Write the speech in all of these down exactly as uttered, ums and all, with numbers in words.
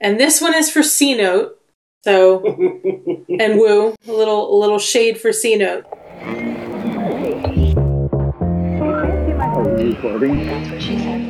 And this one is for C Note. So, and Woo, a little, a little shade for C Note. Are you recording? That's what she said.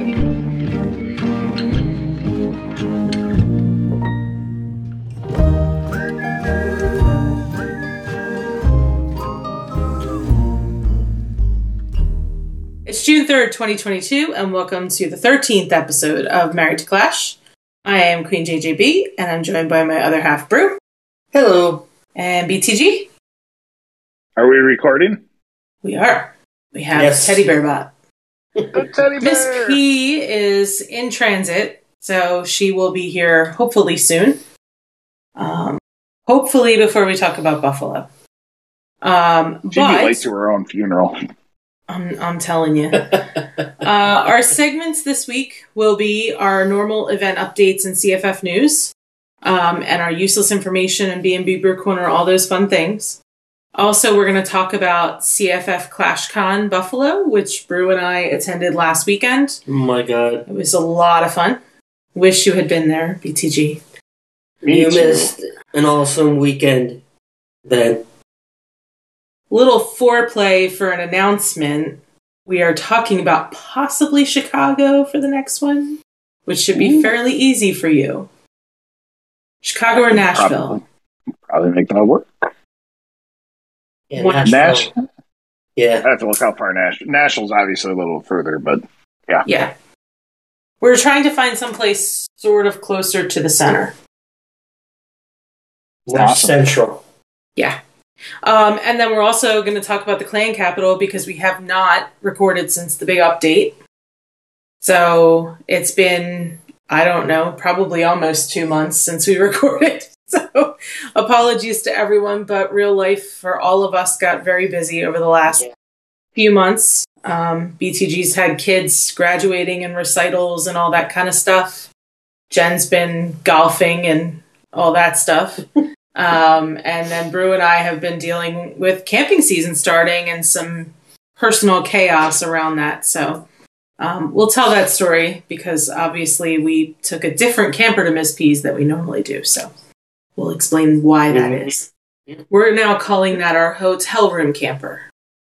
It's June third, twenty twenty-two, and welcome to the thirteenth episode of Married to Clash. I am Queen J J B, and I'm joined by my other half, Brew. Hello. And B T G. Are we recording? We are. We have Yes. Teddy Bear Bot. Good Teddy Bear! Miss P is in transit, so she will be here hopefully soon. Um, hopefully before we talk about Buffalo. Um, She'd but be late to her own funeral. I'm, I'm telling you. uh, our segments this week will be our normal event updates and C F F news, um, and our useless information and B and B Brew Corner, all those fun things. Also, we're going to talk about C F F ClashCon Buffalo, which Brew and I attended last weekend. Oh my god. It was a lot of fun. Wish you had been there, B T G. Me you too. missed an awesome weekend then. Little foreplay for an announcement. We are talking about possibly Chicago for the next one, which should be Ooh. fairly easy for you. Chicago or Nashville? Probably, probably make that work. Yeah, What- Nashville. Nash? Yeah. I have to look how far Nash. Nashville's obviously a little further, but yeah. Yeah. We're trying to find someplace sort of closer to the center. Nash Awesome. Central. Yeah. Um, and then we're also going to talk about the clan capital because we have not recorded since the big update. So it's been, I don't know, probably almost two months since we recorded. So apologies to everyone, but real life for all of us got very busy over the last Yeah. few months. Um, B T G's had kids graduating and recitals and all that kind of stuff. Jen's been golfing and all that stuff. Um, and then Brew and I have been dealing with camping season starting and some personal chaos around that. So um, we'll tell that story because obviously we took a different camper to Miss P's that we normally do. So we'll explain why that Mhm. is. We're now calling that our hotel room camper.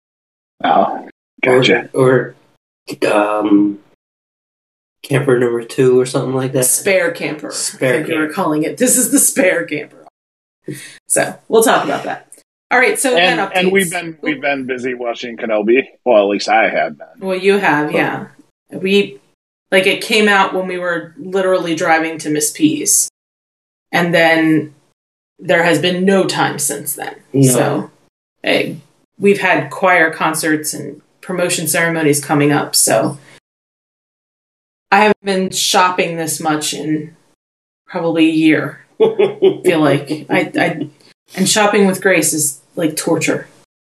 Oh, gotcha. Or, or um, camper number two or something like that. Spare camper. Spare I think we were camper. calling it. This is the spare camper. So we'll talk about that. All right. So And, then and updates. we've been we've been busy watching Kenobi. Well, at least I have been. Well, you have, yeah. We, like, it came out when we were literally driving to Miss P's. And then there has been no time since then. No. So eh, we've had choir concerts and promotion ceremonies coming up. So I haven't been shopping this much in probably a year. I feel like I, I, and shopping with Grace is like torture.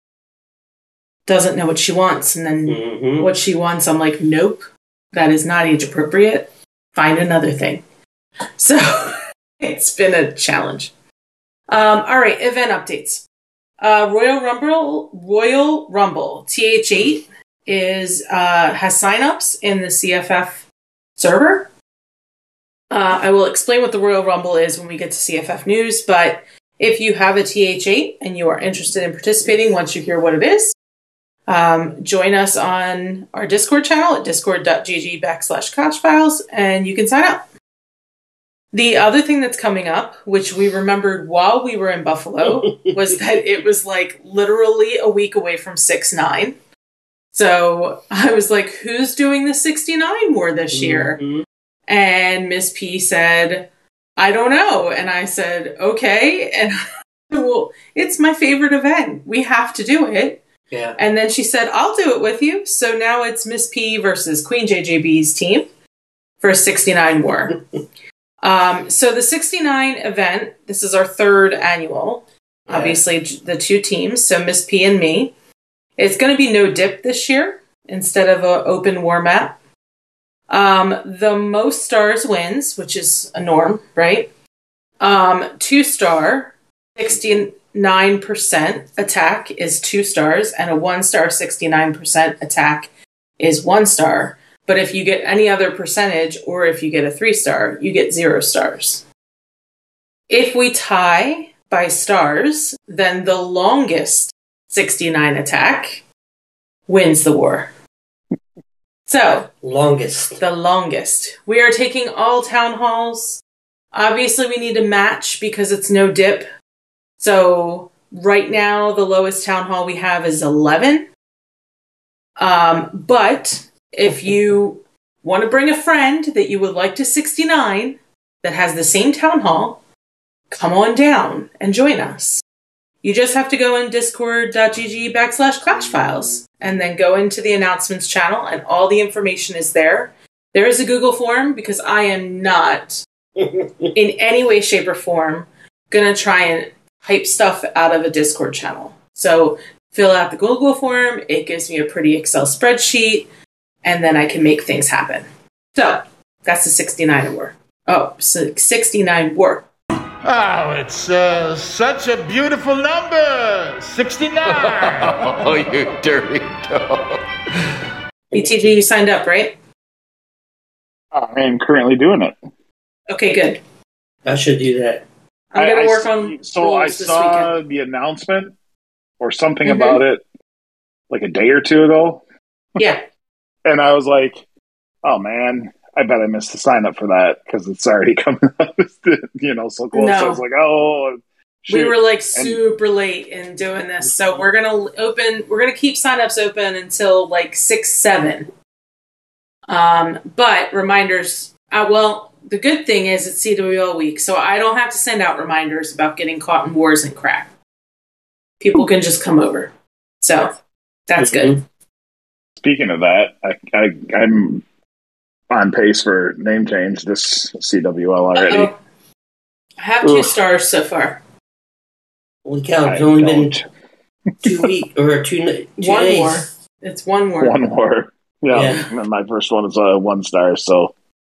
Doesn't know what she wants, and then Mhm. what she wants, I'm like, nope, that is not age appropriate. Find another thing. So it's been a challenge. Um, all right, event updates. Uh, Royal Rumble, Royal Rumble T H eight is uh, has signups in the C F F server. Uh, I will explain what the Royal Rumble is when we get to C F F news, but if you have a T H eight and you are interested in participating once you hear what it is, um, join us on our Discord channel at discord.gg backslash clash files, and you can sign up. The other thing that's coming up, which we remembered while we were in Buffalo, was that it was like literally a week away from six nine. So I was like, who's doing the sixty-nine war this year? Mhm. And Miss P said, I don't know. And I said, okay. And well, it's my favorite event. We have to do it. Yeah. And then she said, I'll do it with you. So now it's Miss P versus Queen J J B's team for a sixty-nine war. um, so the sixty-nine event, this is our third annual. Yeah. Obviously, the two teams. So Miss P and me. It's going to be no dip this year instead of an open war map. Um, the most stars wins, which is a norm, right? Um, two star, sixty-nine percent attack is two stars, and a one star, sixty-nine percent attack is one star. But if you get any other percentage, or if you get a three star, you get zero stars. If we tie by stars, then the longest sixty-nine attack wins the war. So, Longest. the longest. We are taking all town halls. Obviously, we need to match because it's no dip. So, right now, the lowest town hall we have is eleven. Um, but if you want to bring a friend that you would like to sixty-nine that has the same town hall, come on down and join us. You just have to go in discord.gg backslash clash files and then go into the announcements channel and all the information is there. There is a Google form because I am not in any way, shape, or form going to try and type stuff out of a Discord channel. So fill out the Google form. It gives me a pretty Excel spreadsheet and then I can make things happen. So that's the sixty-nine war. Oh, so sixty-nine war. Oh, it's uh, such a beautiful number! sixty-nine! Oh, you dirty dog. B T G, you signed up, right? I am currently doing it. Okay, good. I should do that. I'm going I- to I work s- on So I rules this saw weekend. the announcement or something Mhm. about it like a day or two ago, Yeah. and I was like, "Oh man, I bet I missed the sign up for that because it's already coming up, you know, so close." No. I was like, "Oh, shoot." We were like super late in doing this, so we're gonna open. We're gonna keep signups open until like six, seven. Um, but reminders. Uh, well, the good thing is it's C W L week, so I don't have to send out reminders about getting caught in wars and crap. People can just come over, so that's good. Speaking of that, I, I I'm on pace for name change this C W L already. Uh-oh. I have two Ugh. stars so far. Holy cow, I it's only been don't. two weeks, or two, two One days. more. It's one more. One more. Yeah, Yeah. and my first one is a one star. So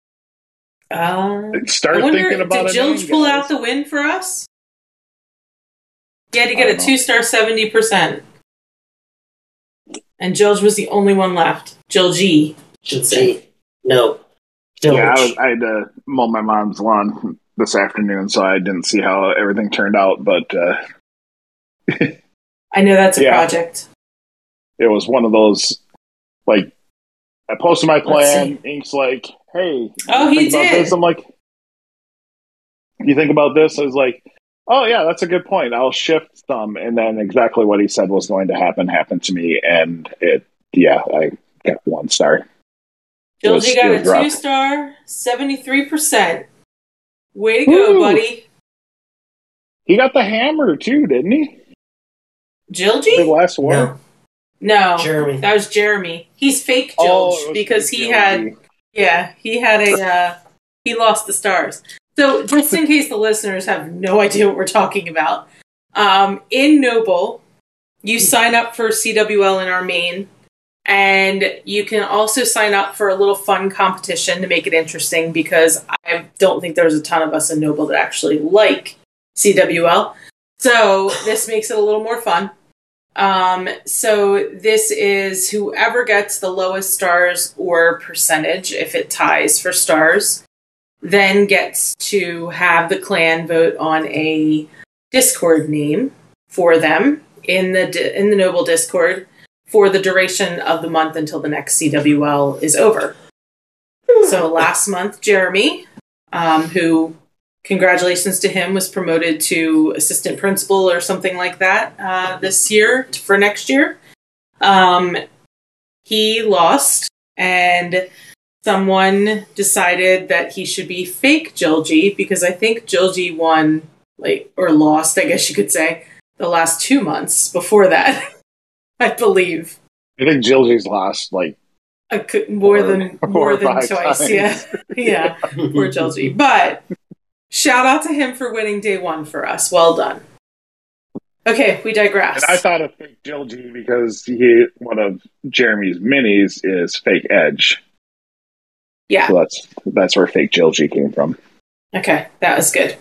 Uh, start I wonder, thinking about did a name, Jilge pull guys. out the win for us? He had to I get a don't know. two star seventy percent. And Jilge was the only one left. Jilge, should say. See, no. Yeah, I, Zilch. was, I had to mow my mom's lawn this afternoon, so I didn't see how everything turned out. But uh, I know that's a Yeah. project. it was one of those, like, I posted my Let's plan. Ink's like, "Hey, Oh, you he think about did. this?" I'm like, "You think about this?" I was like, "Oh yeah, that's a good point. I'll shift some." And then exactly what he said was going to happen happened to me, and it, yeah, I got one star. It was- Jilge got it a was rough. two star, seventy-three percent. Way to go, Woo. buddy. He got the hammer too, didn't he? For the Jilge? last war. No. No. Jeremy. That was Jeremy. He's fake Jilge Oh, it was because fake he Jilge. had Yeah, he had a, uh, he lost the stars. So just in case the listeners have no idea what we're talking about, um, in Noble, you sign up for C W L in our main, and you can also sign up for a little fun competition to make it interesting because I don't think there's a ton of us in Noble that actually like C W L. So this makes it a little more fun. Um, so this is whoever gets the lowest stars or percentage, if it ties for stars, then gets to have the clan vote on a Discord name for them in the in the Noble Discord for the duration of the month until the next C W L is over. So last month, Jeremy, um, who, congratulations to him, was promoted to assistant principal or something like that uh, this year for next year. Um, he lost, and someone decided that he should be fake Jilge because I think Jilge won, like, or lost, I guess you could say, the last two months before that, I believe. I think Jilge's lost like I could, more Four- than four more or than five twice, times. yeah, yeah. Poor Jilge. But shout out to him for winning day one for us. Well done. Okay, we digress. And I thought of fake Jilge because he one of Jeremy's minis is fake Edge. yeah. So that's that's where fake Jilge came from. Okay, that was good.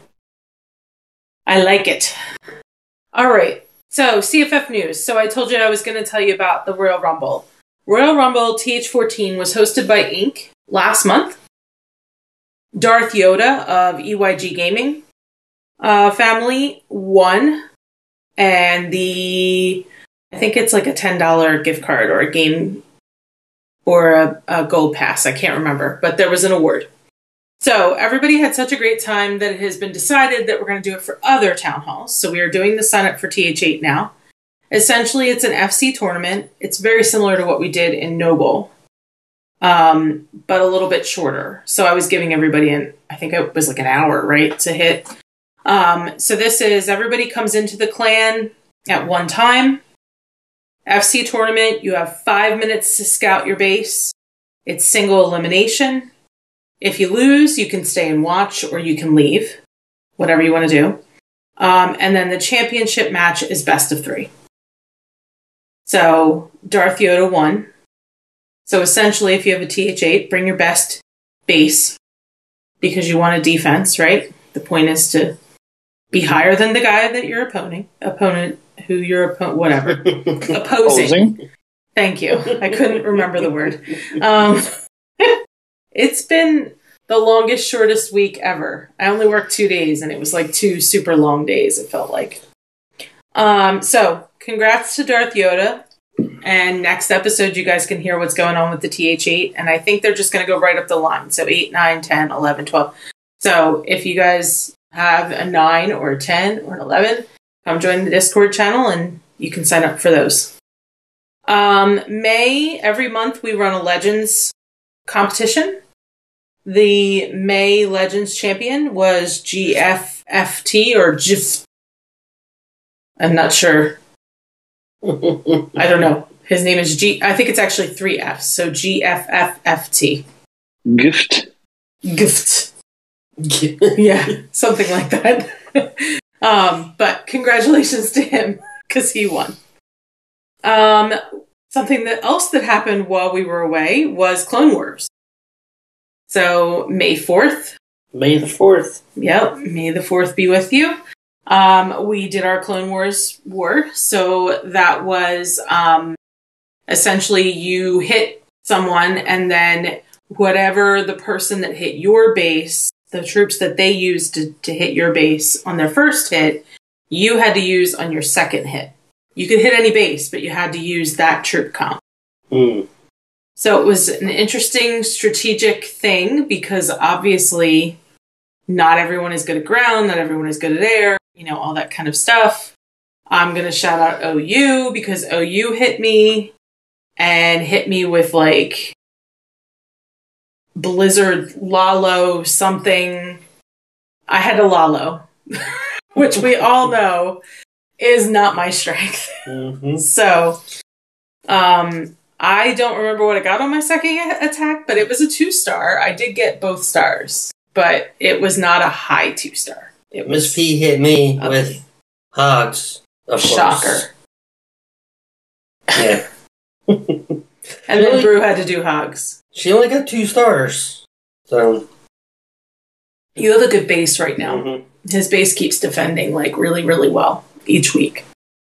I like it. All right. So, C F F news. So I told you I was going to tell you about the Royal Rumble. Royal Rumble T H fourteen was hosted by Incorporated last month. Darth Yoda of E Y G Gaming uh, family won. And the, I think it's like a ten dollars gift card or a game or a, a gold pass. I can't remember, but there was an award. So everybody had such a great time that it has been decided that we're going to do it for other town halls. So we are doing the sign up for T H eight now. Essentially, it's an F C tournament. It's very similar to what we did in Noble, um, but a little bit shorter. So I was giving everybody an, I think it was like an hour, right, to hit. Um, so this is, everybody comes into the clan at one time. F C tournament, you have five minutes to scout your base. It's single elimination. If you lose, you can stay and watch or you can leave. Whatever you want to do. Um, and then the championship match is best of three. So Darth Yoda won. So essentially, if you have a T H eight, bring your best base because you want a defense, right? The point is to be higher than the guy that you're opponent, opponent who you're opponent, whatever, opposing. Opposing. Thank you. I couldn't remember the word. Um, it's been the longest, shortest week ever. I only worked two days, and it was like two super long days. It felt like. Um, so. Congrats to Darth Yoda. And next episode, you guys can hear what's going on with the T H eight. And I think they're just going to go right up the line. So eight, nine, ten, eleven, twelve. So if you guys have a nine or a ten or an eleven, come join the Discord channel and you can sign up for those. Um, May, every month we run a Legends competition. The May Legends champion was G F F T or G F. I'm not sure. I don't know. His name is G. I think it's actually three F's. So G F F F T. Gift. Gift. Yeah, something like that. um, but congratulations to him because he won. Um, something that else that happened while we were away was Clone Wars. So May fourth. May the fourth. Yep. May the fourth be with you. Um, we did our Clone Wars war. So that was um, essentially you hit someone and then whatever the person that hit your base, the troops that they used to, to hit your base on their first hit, you had to use on your second hit. You could hit any base, but you had to use that troop comp. Mm. So it was an interesting strategic thing because obviously not everyone is good at ground, not everyone is good at air, you know, all that kind of stuff. I'm going to shout out O U because O U hit me and hit me with like Blizzard Lalo something. I had a Lalo, which we all know is not my strength. Mm-hmm. So, um, I don't remember what I got on my second attack, but it was a two star. I did get both stars, but it was not a high two star. It was Miss P hit me ugly. with hogs. Of Shocker. Course. Yeah. And then Really? Brew had to do hogs. She only got two stars. So. You have a good base right now. Mhm. His base keeps defending like really, really well each week.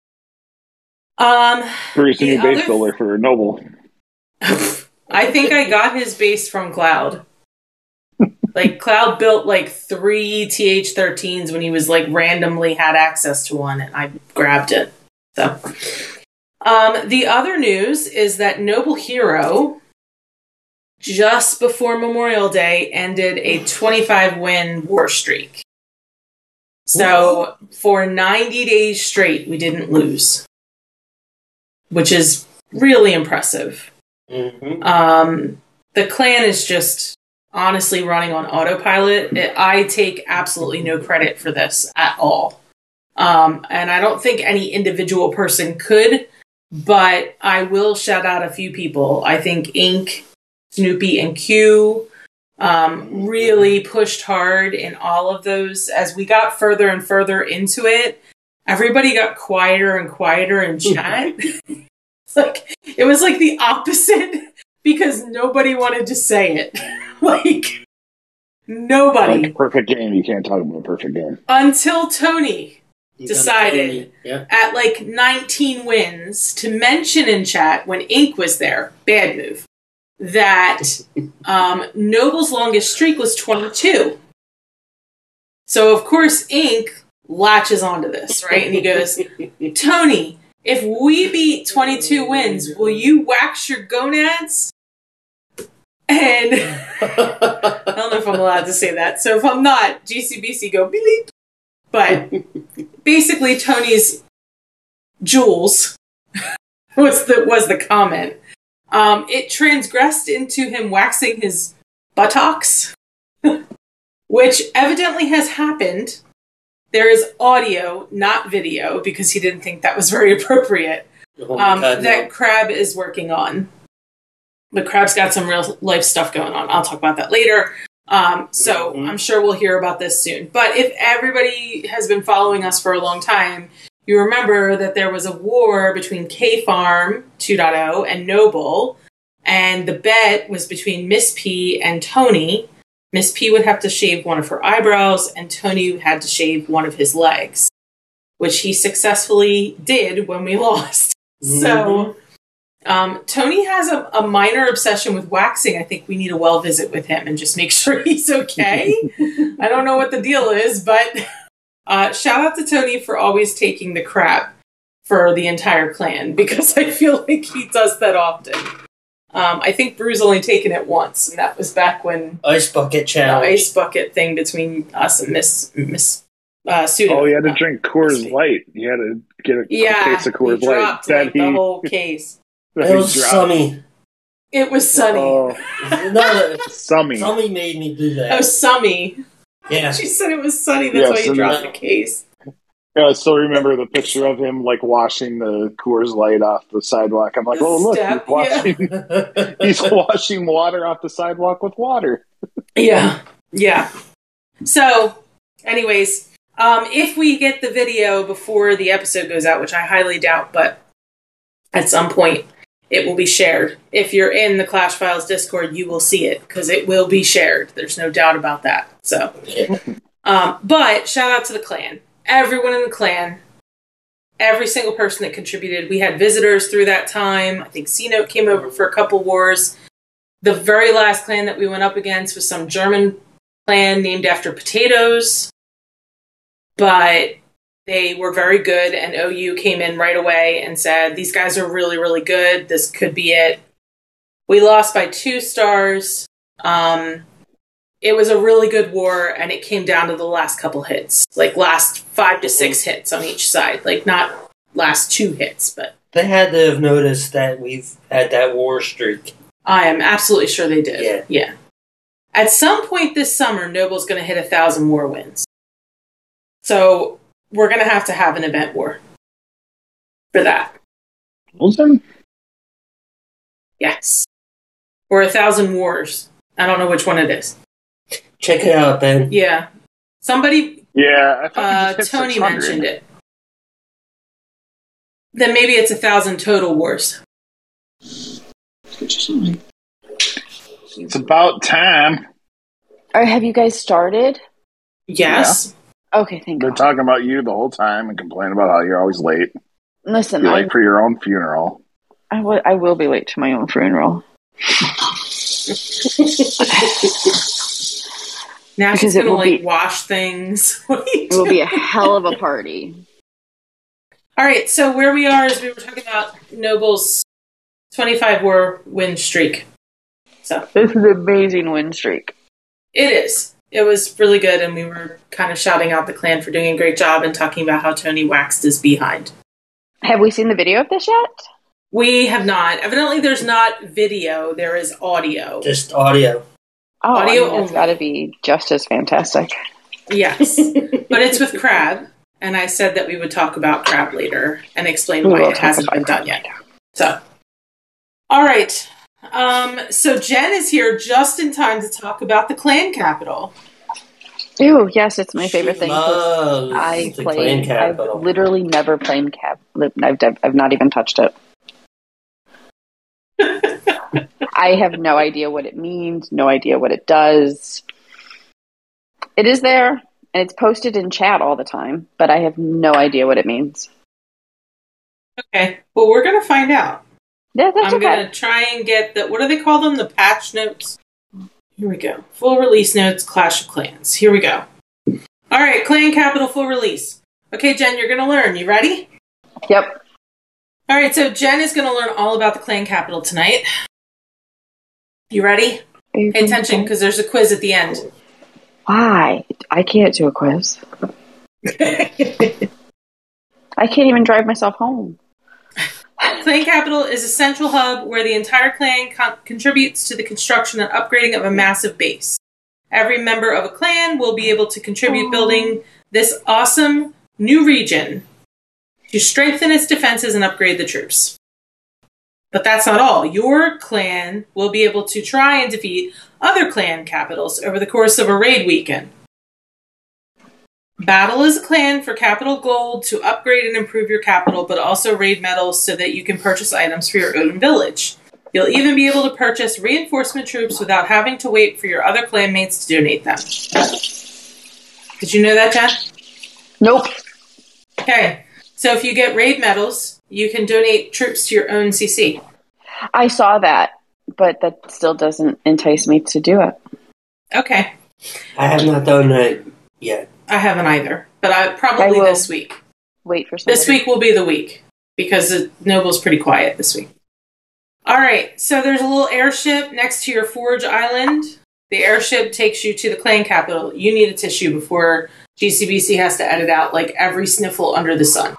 Um, Bruce, a the new base other- builder for Noble. I think I got his base from Cloud. Like, Cloud built, like, three T H thirteens when he was, like, randomly had access to one, and I grabbed it. So, um, the other news is that Noble Hero, just before Memorial Day, ended a twenty-five win war streak. So, for ninety days straight, we didn't lose. Which is really impressive. Mm-hmm. Um, the clan is just honestly running on autopilot. It, I take absolutely no credit for this at all. Um, and I don't think any individual person could, but I will shout out a few people. I think Ink, Snoopy, and Q um, really pushed hard in all of those. As we got further and further into it, everybody got quieter and quieter in chat. It's like, it was like the opposite because nobody wanted to say it. Like, nobody. Like perfect game, you can't talk about a perfect game. Until Tony. decided yeah. at like nineteen wins to mention in chat when Ink was there, bad move, that um, Noble's longest streak was twenty-two. So, of course, Ink latches onto this, right? And he goes, Tony, if we beat twenty-two wins, will you wax your gonads? And I don't know if I'm allowed to say that. So if I'm not, G C B C go bleep. But basically, Tony's jewels was the was the comment. Um, it transgressed into him waxing his buttocks, which evidently has happened. There is audio, not video, because he didn't think that was very appropriate. Oh um, God, that no. Crab is working on. But Crab's got some real life stuff going on. I'll talk about that later. Um, so mm-hmm. I'm sure we'll hear about this soon. But if everybody has been following us for a long time, you remember that there was a war between K-Farm two point oh and Noble, and the bet was between Miss P and Tony. Miss P would have to shave one of her eyebrows, and Tony had to shave one of his legs, which he successfully did when we lost. Mm-hmm. So um, Tony has a, a minor obsession with waxing. I think we need a well visit with him and just make sure he's okay. I don't know what the deal is, but uh, shout out to Tony for always taking the crap for the entire clan, because I feel like he does that often. Um, I think Bru's only taken it once, and that was back when Ice Bucket Challenge. The ice bucket thing between us and Miss Miss uh, Suda. Oh, you had to drink Coors Light. You had to get a yeah, case of Coors he Light. dropped That like, he, the whole case. It was Summy. It was Sunny. Oh, no, Summy. Summy made me do that. Oh, Summy. Yeah. She said it was Sunny. That's Yeah, why you Sunny. dropped the case. Yeah, I still remember the picture of him like washing the Coors Light off the sidewalk. I'm like, The oh look, step, he's washing, yeah. he's washing water off the sidewalk with water. Yeah, yeah. So, anyways, um, if we get the video before the episode goes out, which I highly doubt, but at some point it will be shared. If you're in the Clash Files Discord, you will see it, because it will be shared. There's no doubt about that. So, um, but shout out to the clan. Everyone in the clan, every single person that contributed. We had visitors through that time. I think C-Note came over for a couple wars. The very last clan that we went up against was some German clan named after potatoes. But they were very good, and O U came in right away and said, these guys are really, really good. This could be it. We lost by two stars. Um... It was a really good war, and it came down to the last couple hits. Like, last five to six hits on each side. Like, not last two hits, but... They had to have noticed that we've had that war streak. I am absolutely sure they did. Yeah. Yeah. At some point this summer, Noble's going to hit a thousand war wins. So, we're going to have to have an event war for that. Wilson? Yes. Or a thousand wars. I don't know which one it is. Check it out, Ben. Yeah. Somebody, Yeah, I thought uh, we just hit Tony six hundred. mentioned it. Then maybe it's a thousand total wars. It's about time. Or have you guys started? Yes. Okay, thank They're God. talking about you the whole time and complaining about how you're always late. Listen, You're I, late for your own funeral. I, w- I will be late to my own funeral. Now Because she's it gonna will like be- wash things. What are you It will be a doing? hell of a party. All right, so where we are is we were talking about Noble's twenty-five war win streak. So This is an amazing win streak. it is. It was really good, and we were kind of shouting out the clan for doing a great job and talking about how Tony waxed his behind. Have we seen the video of this yet? We have not. Evidently, there's not video. There is audio. Just audio. Oh, Audio I mean, it's only. got to be just as fantastic. Yes, but it's with Crab, and I said that we would talk about Crab later and explain We why will it talk hasn't about been Crab done yet. So, all right. Um, so Jen is here just in time to talk about the clan capital. Ew, yes, it's my favorite She thing. 'cause loves I the play. clan I've capital. literally never played cap. I've, I've not even touched it. I have no idea what it means. No idea what it does. It is there. and it's posted in chat all the time, but I have no idea what it means. Okay. Well, we're going to find out. Yeah, that's I'm okay. going to try and get the, what do they call them? The patch notes? Here we go. Full release notes, Clash of Clans. Here we go. All right, Clan Capital full release. Okay, Jen, you're going to learn. You ready? Yep. All right, so Jen is going to learn all about the Clan Capital tonight. You ready? You Pay attention, because there's a quiz at the end. Why? I can't do a quiz. I can't even drive myself home. Clan Capital is a central hub where the entire clan co- contributes to the construction and upgrading of a massive base. Every member of a clan will be able to contribute Aww. building this awesome new region to strengthen its defenses and upgrade the troops. But that's not all. Your clan will be able to try and defeat other clan capitals over the course of a raid weekend. Battle as a clan for capital gold to upgrade and improve your capital, but also raid medals so that you can purchase items for your own village. You'll even be able to purchase reinforcement troops without having to wait for your other clanmates to donate them. Did you know that, Jen? Nope. Okay. So if you get raid medals, you can donate troops to your own C C. I saw that, but that still doesn't entice me to do it. Okay. I have not done that yet. I haven't either, but I probably I will this week. Wait for somebody. This week will be the week because the Noble's pretty quiet this week. All right, so there's a little airship next to your Forge Island. The airship takes you to the clan capital. You need a tissue before G C B C has to edit out like every sniffle under the sun.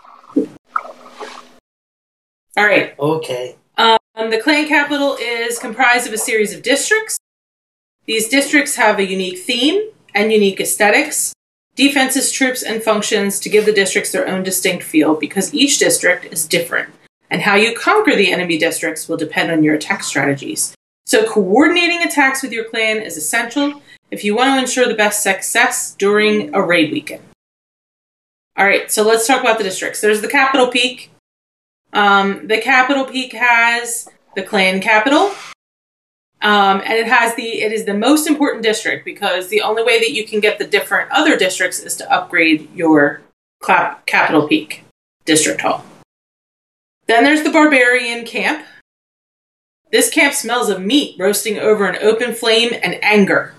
All right. Okay. Um, the clan capital is comprised of a series of districts. These districts have a unique theme and unique aesthetics, defenses, troops, and functions to give the districts their own distinct feel because each district is different, and how you conquer the enemy districts will depend on your attack strategies. So coordinating attacks with your clan is essential if you want to ensure the best success during a raid weekend. All right, so let's talk about the districts. There's the Capital Peak. Um, the Capital Peak has the clan capital. Um, and it has the, it is the most important district because the only way that you can get the different other districts is to upgrade your clap, Capital Peak District Hall. Then there's the Barbarian Camp. This camp smells of meat roasting over an open flame and anger.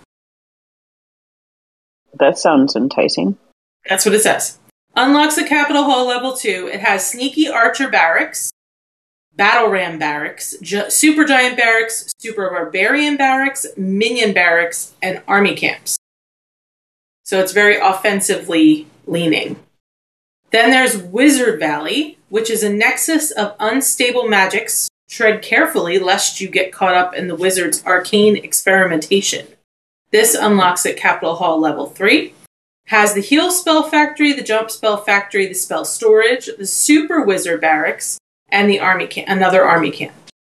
That sounds enticing. That's what it says. Unlocks the Capital Hall level two. It has Sneaky Archer Barracks, Battle Ram Barracks, Ju- Super Giant Barracks, Super Barbarian Barracks, Minion Barracks, and Army Camps. So it's very offensively leaning. Then there's Wizard Valley, which is a nexus of unstable magics. Tread carefully lest you get caught up in the wizard's arcane experimentation. This unlocks at Capital Hall level three. Has the Heal Spell Factory, the Jump Spell Factory, the Spell Storage, the Super Wizard Barracks, and the army camp, another army camp.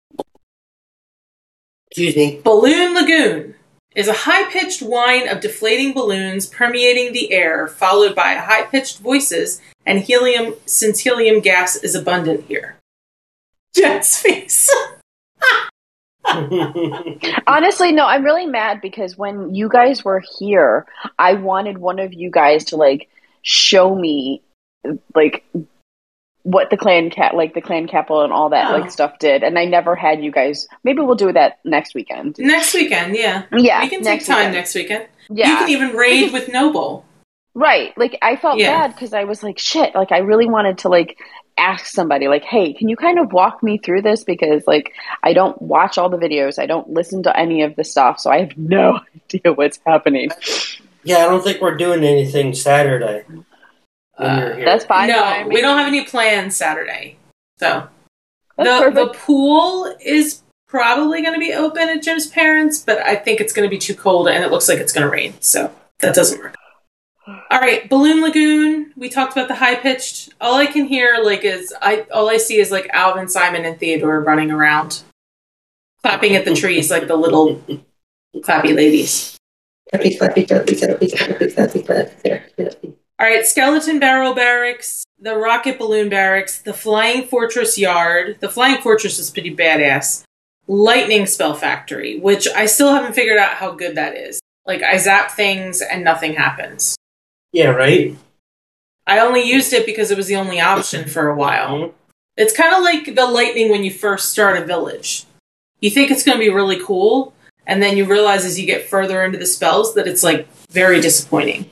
Excuse me. Balloon Lagoon is a high-pitched whine of deflating balloons permeating the air, followed by high-pitched voices and helium, since helium gas is abundant here. Jet's face. Honestly, no, I'm really mad because when you guys were here, I wanted one of you guys to like show me like what the clan cat like the clan capital and all that Oh. like stuff did, and I never had you guys. Maybe we'll do that next weekend. Next weekend, yeah. Yeah, We can take next time weekend. next weekend. Yeah, You can even raid with Noble. right. Like I felt Yeah. bad because I was like, shit. Like I really wanted to like ask somebody, like, hey, can you kind of walk me through this because like I don't watch all the videos, I don't listen to any of the stuff, so I have no idea what's happening. Yeah, I don't think we're doing anything Saturday. When Uh, you're here. That's fine. No, by me. we don't have any plans Saturday. So That's the the perfect. pool is probably going to be open at Jim's parents, but I think it's going to be too cold and it looks like it's going to rain. So that doesn't work. All right, Balloon Lagoon. We talked about the high pitched. All I can hear like is I all I see is like Alvin, Simon, and Theodore running around, clapping at the trees like the little clappy ladies. Clappy, clappy, clappy, clappy, clappy, clappy, clappy, clappy. All right, Skeleton Barrel Barracks, the Rocket Balloon Barracks, the Flying Fortress Yard. The Flying Fortress is pretty badass. Lightning Spell Factory, which I still haven't figured out how good that is. Like, I zap things and nothing happens. Yeah, right? I only used it because it was the only option for a while. Mm-hmm. It's kind of like the lightning when you first start a village. You think it's going to be really cool, and then you realize as you get further into the spells that it's, like, very disappointing.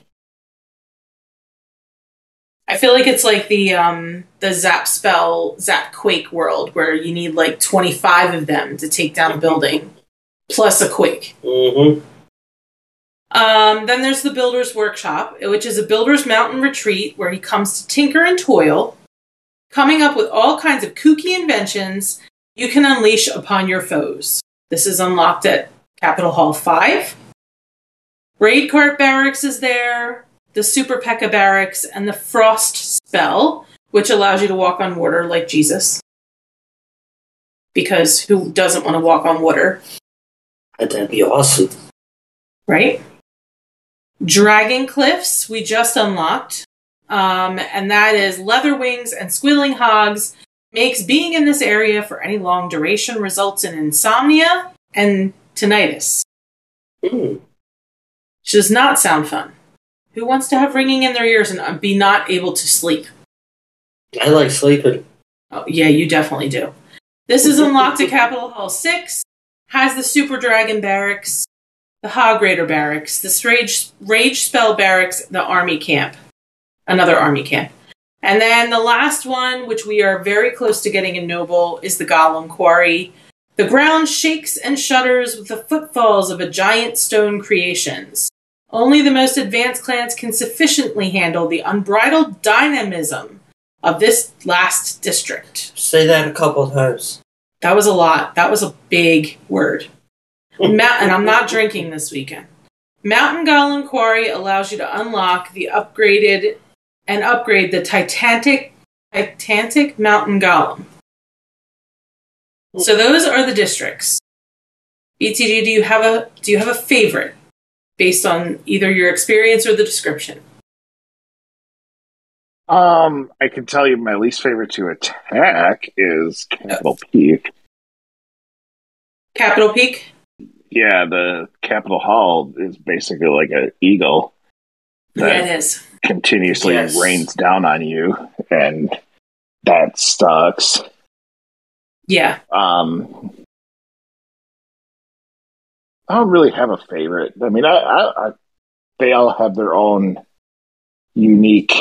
I feel like it's like the um, the Zap spell, Zap Quake world, where you need, like, twenty-five of them to take down a building, plus a quake. Mm-hmm. Um, then there's the Builder's Workshop, which is a builder's mountain retreat where he comes to tinker and toil, coming up with all kinds of kooky inventions you can unleash upon your foes. This is unlocked at Capital Hall five. Raid Cart Barracks is there, the Super P.E.K.K.A. Barracks, and the Frost Spell, which allows you to walk on water like Jesus. Because who doesn't want to walk on water? That'd be awesome. Right? Dragon Cliffs, we just unlocked. Um, and that is Leather Wings and Squealing Hogs. Makes being in this area for any long duration results in insomnia and tinnitus. Mm. Which does not sound fun. Who wants to have ringing in their ears and be not able to sleep? I like sleeping. Oh, yeah, you definitely do. This is unlocked at Capital Hall six. Has the Super Dragon Barracks, the Hog Raider Barracks, the Rage, Rage Spell Barracks, the Army Camp. Another Army Camp. And then the last one, which we are very close to getting in Noble, is the Golem Quarry. The ground shakes and shudders with the footfalls of a giant stone creations. Only the most advanced clans can sufficiently handle the unbridled dynamism of this last district. Say that a couple times. That was a lot. That was a big word. Ma- and I'm not drinking this weekend. Mountain Golem Quarry allows you to unlock the upgraded and upgrade the Titanic Titanic Mountain Golem. So those are the districts. B T G, do you have a do you have a favorite based on either your experience or the description? Um, I can tell you my least favorite to attack is Capital Peak. Capital Peak? Yeah, the Capital Hall is basically like an eagle that Yeah, it is. continuously Yes. rains down on you, and that sucks. Yeah. Um, I don't really have a favorite. I mean, I, I, I they all have their own unique.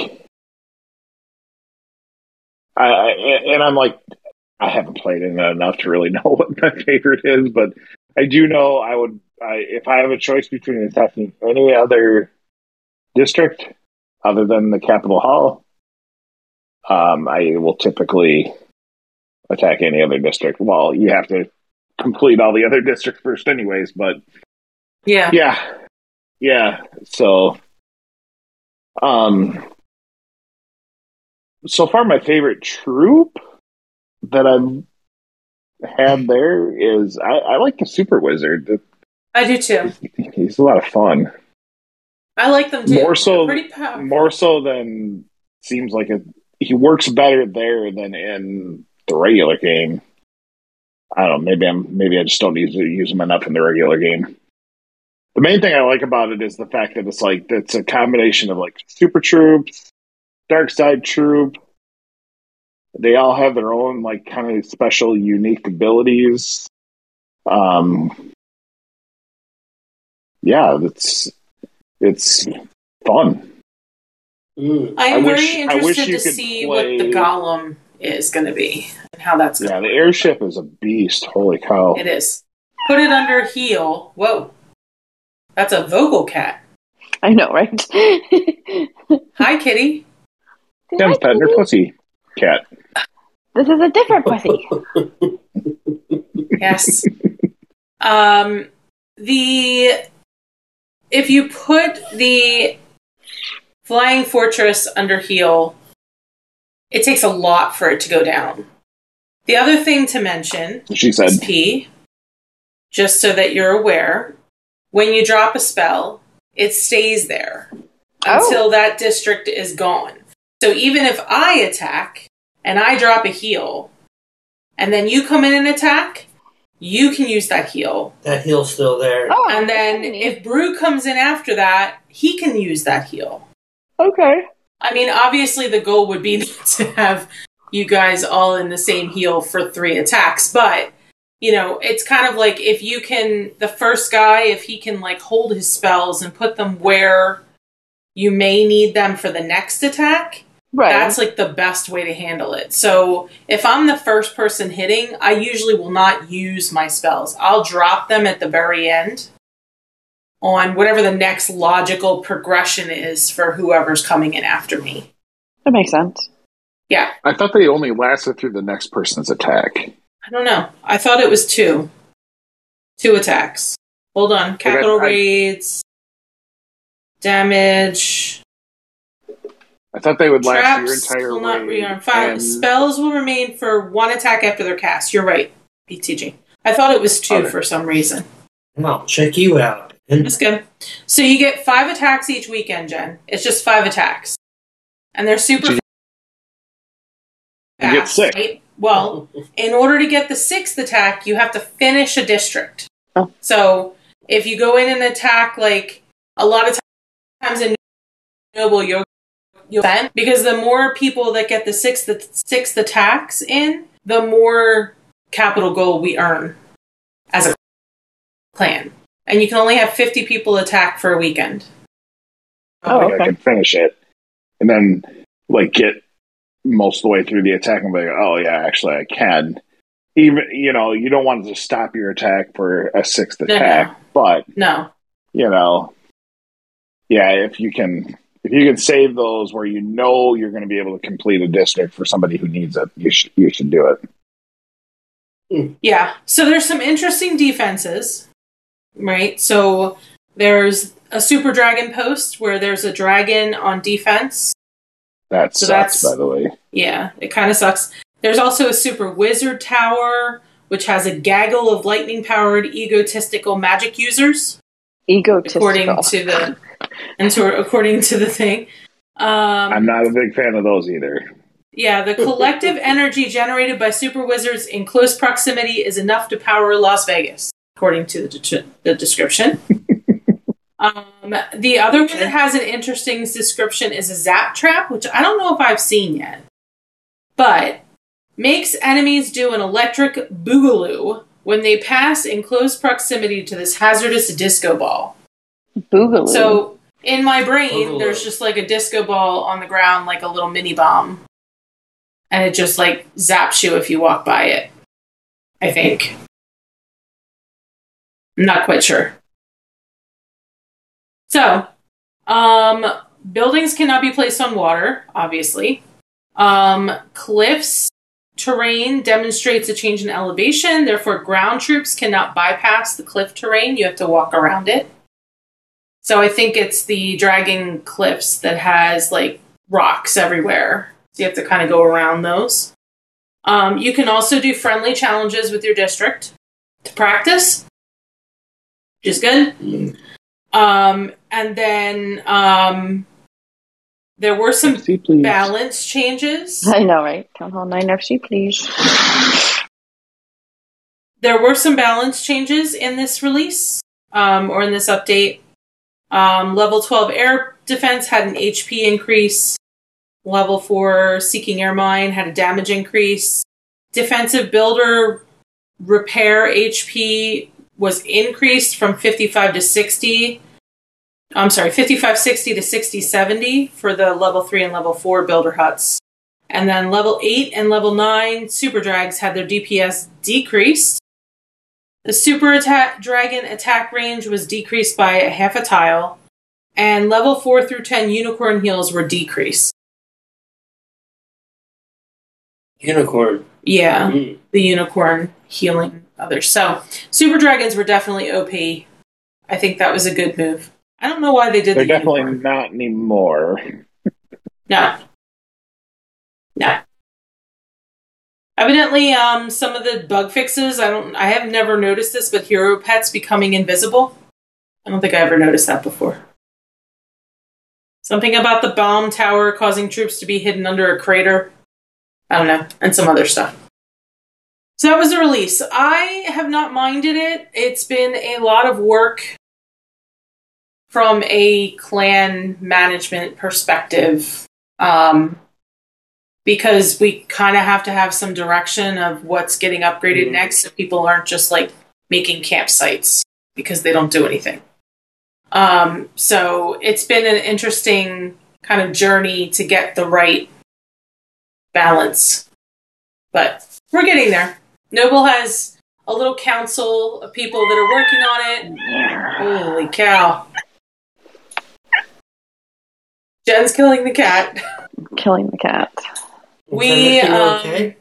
I, I and I'm like, I haven't played in it enough to really know what my favorite is, but I do know I would, I, if I have a choice between attacking any other district other than the Capital Hall, um, I will typically attack any other district. Well, you have to complete all the other districts first anyways, but Yeah. yeah, yeah. So, um, so far my favorite troop that I've had there is I, I like the Super Wizard. I do too. He's a lot of fun. I like them too. More so, They're pretty powerful. more so than seems like it. He works better there than in the regular game. I don't know. Maybe I'm. Maybe I just don't use use him enough in the regular game. The main thing I like about it is the fact that it's like it's a combination of like super troops, dark side troop. They all have their own like kind of special, unique abilities. Um, yeah, it's it's fun. Mm. I'm I very wish- I wish interested you to could see play- what the Golem is going to be and how that's going Yeah, to the airship is a beast. Holy cow! It is. Put it under heel. Whoa. That's a vocal cat. I know, right? Hi, kitty. Tim's petting her pussy cat. This is a different pussy. Yes. um, the if you put the Flying Fortress under heel, it takes a lot for it to go down. The other thing to mention She said, is P, just so that you're aware, when you drop a spell, it stays there Oh. until that district is gone. So even if I attack and I drop a heal, and then you come in and attack, you can use that heal. That heel's still there. Oh, And then that's neat. if Brew comes in after that, he can use that heal. Okay. I mean, obviously the goal would be to have you guys all in the same heal for three attacks, but, you know, it's kind of like if you can, the first guy, if he can, like, hold his spells and put them where you may need them for the next attack, Right. that's, like, the best way to handle it. So if I'm the first person hitting, I usually will not use my spells. I'll drop them at the very end on whatever the next logical progression is for whoever's coming in after me. That makes sense. Yeah. I thought they only lasted through the next person's attack. I don't know. I thought it was two. Two attacks. Hold on. Capital I- raids. Damage. I thought they would last Traps your entire will not raid, rearm. File- and- Spells will remain for one attack after they're cast. You're right, B T G. I thought it was two Okay. for some reason. I'll check you out. And That's good. So you get five attacks each weekend, Jen. It's just five attacks. And they're super So you- fast. you get six. Right? Well, in order to get the sixth attack, you have to finish a district. Oh. So if you go in and attack, like, a lot of times in Noble, you'll, you'll because the more people that get the sixth, sixth attacks in, the more capital gold we earn as a clan. And you can only have fifty people attack for a weekend. Oh, Like, okay. I can finish it, and then like get most of the way through the attack and be like, oh yeah, actually I can. Even you know, you don't want to stop your attack for a sixth No, attack, no. but No. you know, yeah, if you can, if you can save those where you know you're going to be able to complete a district for somebody who needs it, you should you should do it. Yeah. So there's some interesting defenses, right? So there's a super dragon post where there's a dragon on defense. That So sucks, that's- by the way. Yeah, it kind of sucks. There's also a super wizard tower, which has a gaggle of lightning powered egotistical magic users, Egotistical. according to the and to, according to the thing. Um, I'm not a big fan of those either. Yeah, the collective energy generated by super wizards in close proximity is enough to power Las Vegas, according to the, de- the description. um, the other one that has an interesting description is a zap trap, which I don't know if I've seen yet, but makes enemies do an electric boogaloo when they pass in close proximity to this hazardous disco ball. Boogaloo. So in my brain, Boogaloo. there's just like a disco ball on the ground, like a little mini bomb. And it just like zaps you if you walk by it. I think. I'm not quite sure. So, um, buildings cannot be placed on water, obviously. Um, cliffs terrain demonstrates a change in elevation, therefore ground troops cannot bypass the cliff terrain. You have to walk around it. So I think it's the Dragon Cliffs that has like rocks everywhere. So you have to kind of go around those. Um, you can also do friendly challenges with your district to practice, which is good. Um, and then um, there were some See, please. balance changes. I know, right? Town Hall nine F C, please. There were some balance changes in this release, um, or in this update. Um, level twelve air defense had an H P increase. Level four Seeking Air Mine had a damage increase. Defensive Builder repair H P was increased from fifty-five to sixty. I'm sorry, fifty-five sixty to sixty seventy for the level three and level four Builder Huts. And then level eight and level nine Super Drags had their D P S decreased. The Super attack, Dragon attack range was decreased by a half a tile. And level four through ten Unicorn heals were decreased. Unicorn. Yeah, Mm. the Unicorn healing others. So, Super Dragons were definitely O P. I think that was a good move. I don't know why they did They're the definitely Unicorn. not anymore. No. No. Evidently, um, some of the bug fixes, I don't I have never noticed this, but hero pets becoming invisible. I don't think I ever noticed that before. Something about the bomb tower causing troops to be hidden under a crater. I don't know. And some other stuff. So that was the release. I have not minded it. It's been a lot of work from a clan management perspective, um, because we kind of have to have some direction of what's getting upgraded mm-hmm. next, so people aren't just like making campsites because they don't do anything. Um, so it's been an interesting kind of journey to get the right balance, but we're getting there. Noble has a little council of people that are working on it. Holy cow. Jen's killing the cat. Killing the cat. We um, okay?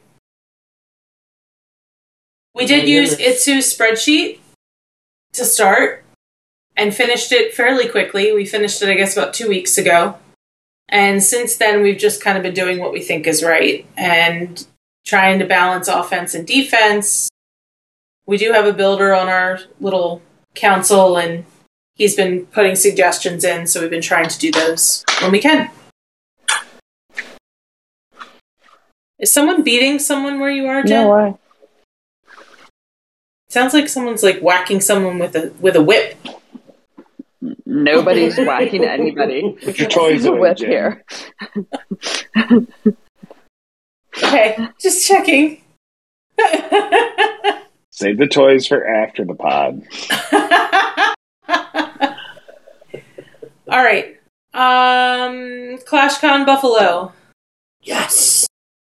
we did use Itsu's spreadsheet to start and finished it fairly quickly. We finished it, I guess, about two weeks ago. And since then, we've just kind of been doing what we think is right and trying to balance offense and defense. We do have a builder on our little council, and he's been putting suggestions in, so we've been trying to do those when we can. Is someone beating someone where you are, Jen? No way. Sounds like someone's like whacking someone with a with a whip. Nobody's whacking anybody. Put your toys a away, whip Jen. here. Okay, just checking. Save the toys for after the pod. All right. Um, ClashCon Buffalo. Yes.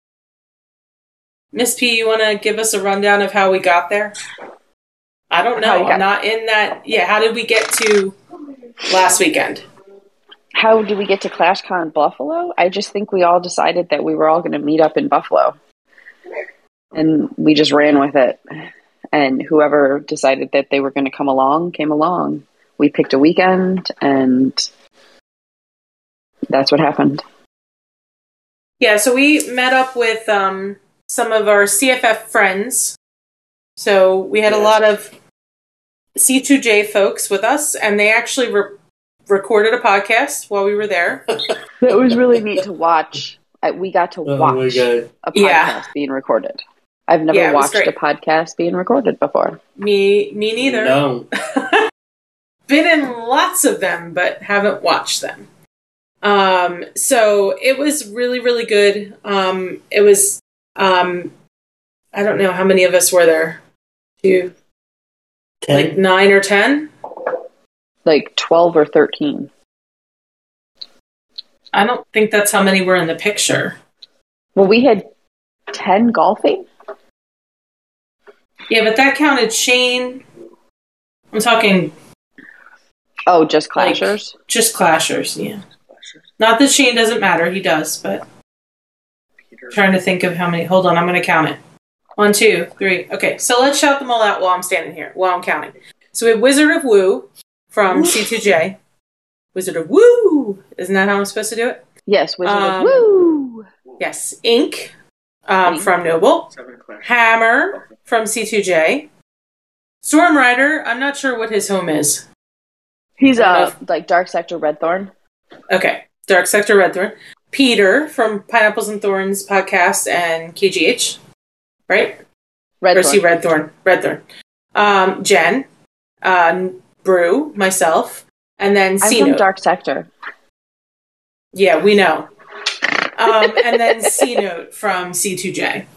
Miss P, you want to give us a rundown of how we got there? I don't know. I'm not in that. Yeah, how did we get to last weekend? How did we get to ClashCon Buffalo? I just think we all decided that we were all going to meet up in Buffalo. And we just ran with it. And whoever decided that they were going to come along, came along. We picked a weekend, and that's what happened. Yeah, so we met up with um, some of our C F F friends. So we had yes. a lot of C two J folks with us, and they actually re- recorded a podcast while we were there. It was really neat to watch. We got to oh watch a podcast yeah. being recorded. I've never yeah, watched a podcast being recorded before. Me, me neither. No. Been in lots of them, but haven't watched them. Um, so it was really, really good. Um, it was, um, I don't know how many of us were there. Two, ten? Like nine or ten? Like twelve or thirteen. I don't think that's how many were in the picture. Well, we had ten golfing. Yeah, but that counted Shane. I'm talking. Oh, just clashers? Like, just clashers, yeah. Not that Shane doesn't matter, he does, but I'm trying to think of how many. Hold on, I'm going to count it. One, two, three. Okay, so let's shout them all out while I'm standing here, while I'm counting. So we have Wizard of Woo from C two J. Wizard of Woo! Isn't that how I'm supposed to do it? Yes, Wizard um, of Woo! Yes, Ink um, from Noble. Hammer from C two J. Storm Rider, I'm not sure what his home is. He's uh, like Dark Sector Redthorn. Okay, Dark Sector Redthorn. Peter from Pineapples and Thorns podcast and K G H, right? Redthorn. Or see Redthorn. Redthorn. Um, Jen, uh, Brew, myself, and then I'm C-Note. from Dark Sector. Yeah, we know. Um, and then C-Note from C two J.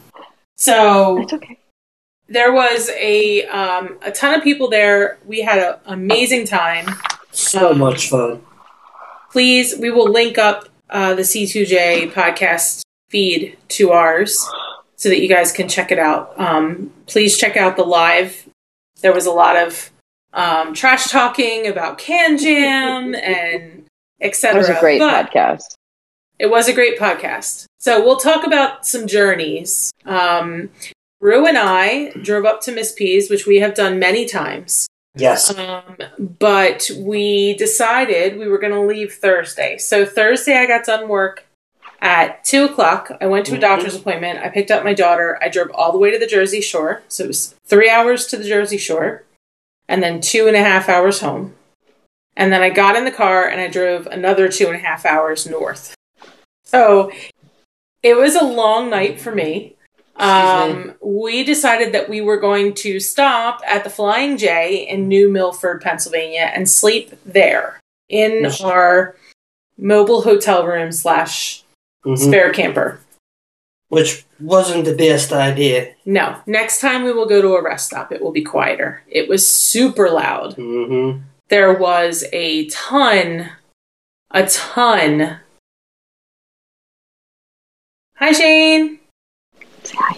So it's okay. There was a um, a ton of people there. We had an amazing time. So um, much fun. Please, we will link up uh, the C two J podcast feed to ours so that you guys can check it out. Um, please check out the live. There was a lot of um, trash talking about Can Jam and et cetera. It was a great but podcast. It was a great podcast. So we'll talk about some journeys. Um, Rue and I drove up to Miss P's, which we have done many times. Yes. Um, but we decided we were going to leave Thursday. So Thursday I got done work at two o'clock. I went to a mm-hmm. doctor's appointment. I picked up my daughter. I drove all the way to the Jersey Shore. So it was three hours to the Jersey Shore and then two and a half hours home. And then I got in the car and I drove another two and a half hours north. So it was a long night for me. Um, we decided that we were going to stop at the Flying J in New Milford, Pennsylvania, and sleep there. in Yes. our mobile hotel room slash Mhm. spare camper. Which wasn't the best idea. No, next time we will go to a rest stop. It will be quieter. It was super loud. Mm-hmm. There was a ton, a ton. Hi, Shane. Say hi.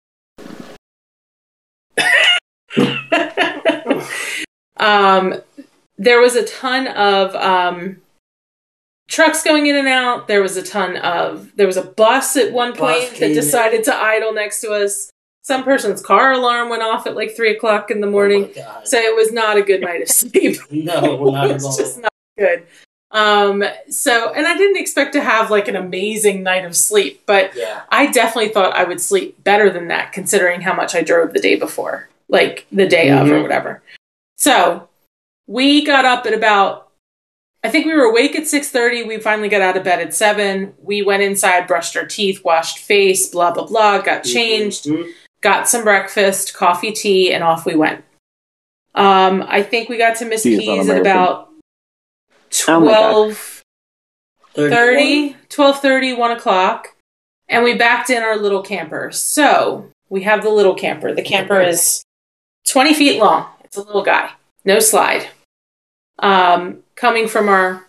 um, there was a ton of um, trucks going in and out. There was a ton of, there was a bus at one Bus point that came in. decided to idle next to us. Some person's car alarm went off at like three o'clock in the Oh morning. my God. So it was not a good night of sleep. No, not It at was all. just not good. Um, so, and I didn't expect to have like an amazing night of sleep, but Yeah. I definitely thought I would sleep better than that considering how much I drove the day before, like the day of or Mhm. whatever. So we got up at about, I think we were awake at six thirty. We finally got out of bed at seven. We went inside, brushed our teeth, washed face, blah, blah, blah, got changed, Mhm. got some breakfast, coffee, tea, and off we went. Um, I think we got to Miss Tea is Keys at un-American. about Oh my God. twelve thirty, twelve thirty, one o'clock, and we backed in our little camper. So we have the little camper. The camper is twenty feet long. It's a little guy, no slide. Um, coming from our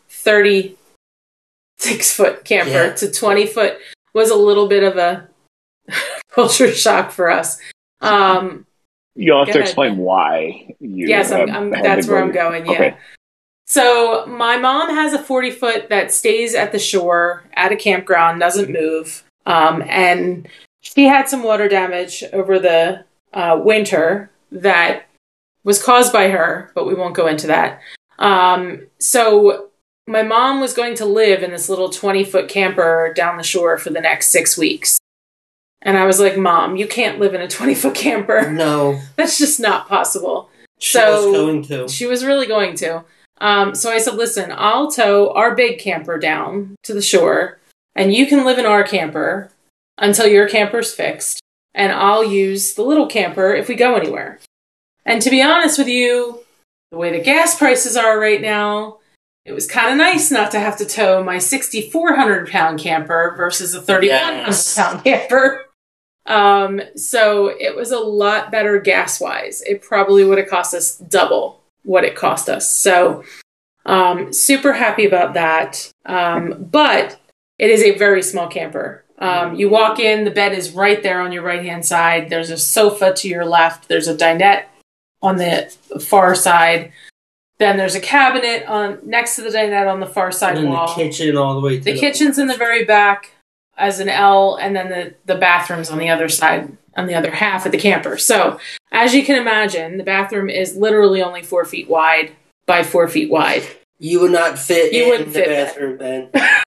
thirty-six foot camper Yeah. to twenty foot was a little bit of a culture shock for us. Um, You'll have Go to ahead, explain Ben. why you. yes, I'm, have I'm, had that's to where go I'm to- going. Yeah. Okay. So my mom has a forty foot that stays at the shore at a campground, doesn't move. Um, and she had some water damage over the uh, winter that was caused by her, but we won't go into that. Um, so my mom was going to live in this little twenty foot camper down the shore for the next six weeks. And I was like, Mom, you can't live in a twenty foot camper. No. That's just not possible. She So- was going to. She was really going to. Um, so I said, listen, I'll tow our big camper down to the shore, and you can live in our camper until your camper's fixed, and I'll use the little camper if we go anywhere. And to be honest with you, the way the gas prices are right now, it was kind of nice not to have to tow my sixty-four hundred pound camper versus a thirty-one hundred pound camper. Um, so it was a lot better gas-wise. It probably would have cost us double what it cost us. So um, super happy about that. Um, but it is a very small camper. Um, you walk in, the bed is right there on your right-hand side. There's a sofa to your left. There's a dinette on the far side. Then there's a cabinet on next to the dinette on the far side And then wall. the kitchen all the way to The kitchen's in the very back as an L, and then the, the bathroom's on the other side, on the other half of the camper. So, as you can imagine, the bathroom is literally only four feet wide by four feet wide. You would not fit You in wouldn't the fit bathroom, Ben.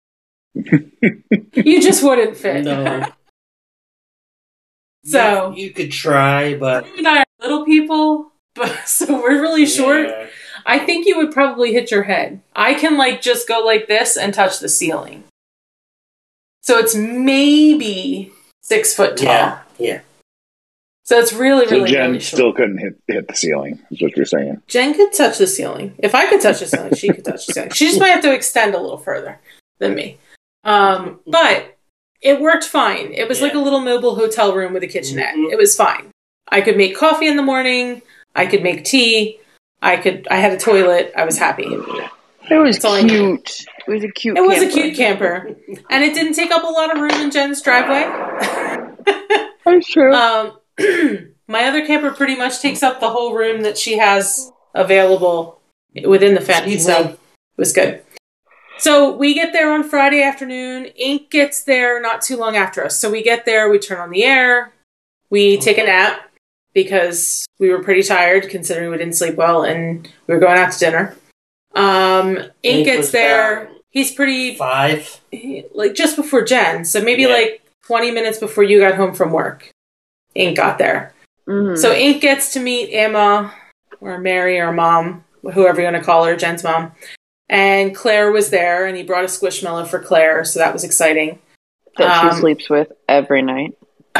You just wouldn't fit. No. So, You, you could try, but... you and I are little people, but so we're really short. Yeah. I think you would probably hit your head. I can like just go like this and touch the ceiling. So it's maybe six foot tall. Yeah, yeah. So it's really, So really, Jen really short. still couldn't hit hit the ceiling. Is what you're saying? Jen could touch the ceiling. If I could touch the ceiling, she could touch the ceiling. She just might have to extend a little further than me. Um, but it worked fine. It was like a Yeah. little mobile hotel room with a kitchenette. Mhm. It was fine. I could make coffee in the morning. I could make tea. I could. I had a toilet. I was happy. It was That's all I need. cute. It was a cute It was a camper. cute camper, and it didn't take up a lot of room in Jen's driveway. That's true. Um, my other camper pretty much takes up the whole room that she has available within the fence. So it was good. So we get there on Friday afternoon. Ink gets there not too long after us. So we get there, we turn on the air, we take a nap because we were pretty tired considering we didn't sleep well and we were going out to dinner. Um, Ink Ink gets was there. about He's pretty Five. like just before Jen, so maybe Yeah. like twenty minutes before you got home from work. Ink got there. Mhm. So Ink gets to meet Emma or Mary or Mom, whoever you want to call her, Jen's mom. And Claire was there, and he brought a squishmallow for Claire, so that was exciting. that um, she sleeps with every night.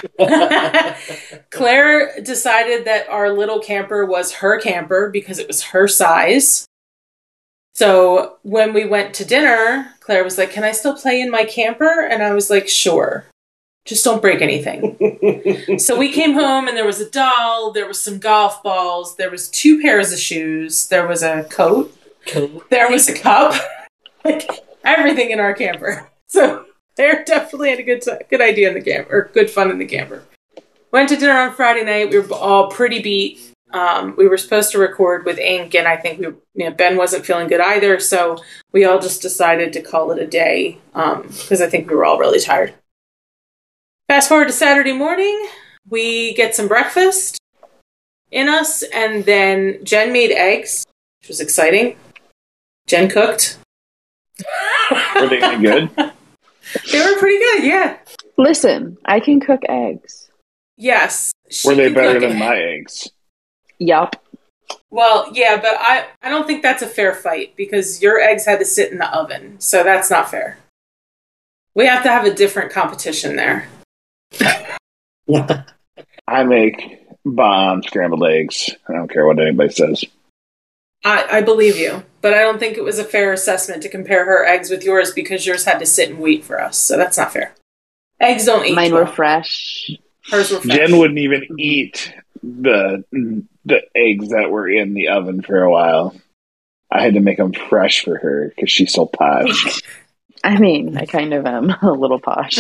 Claire decided that our little camper was her camper because it was her size. So when we went to dinner, Claire was like, can I still play in my camper? And I was like, sure. Just don't break anything. So we came home and there was a doll, there was some golf balls, there was two pairs of shoes, there was a coat, coat. There was a cup, like everything in our camper. So they're definitely had a good t- good idea in the camper, or good fun in the camper. Went to dinner on Friday night. We were all pretty beat. Um, we were supposed to record with Ink, and I think we, you know, Ben wasn't feeling good either, so we all just decided to call it a day because um, I think we were all really tired. Fast forward to Saturday morning, we get some breakfast in us, and then Jen made eggs, which was exciting. Jen cooked. Were they any good? They were pretty good, yeah. Listen, I can cook eggs. Yes. Were they better than my eggs? Yup. Well, yeah, but I, I don't think that's a fair fight because your eggs had to sit in the oven, so that's not fair. We have to have a different competition there. I make bomb scrambled eggs. I don't care what anybody says. I, I believe you, but I don't think it was a fair assessment to compare her eggs with yours because yours had to sit and wait for us, so that's not fair. Eggs don't eat. Mine well. were fresh. Hers were fresh. Jen wouldn't even eat the the eggs that were in the oven for a while. I had to make them fresh for her because she's so posh. I mean, I kind of am a little posh.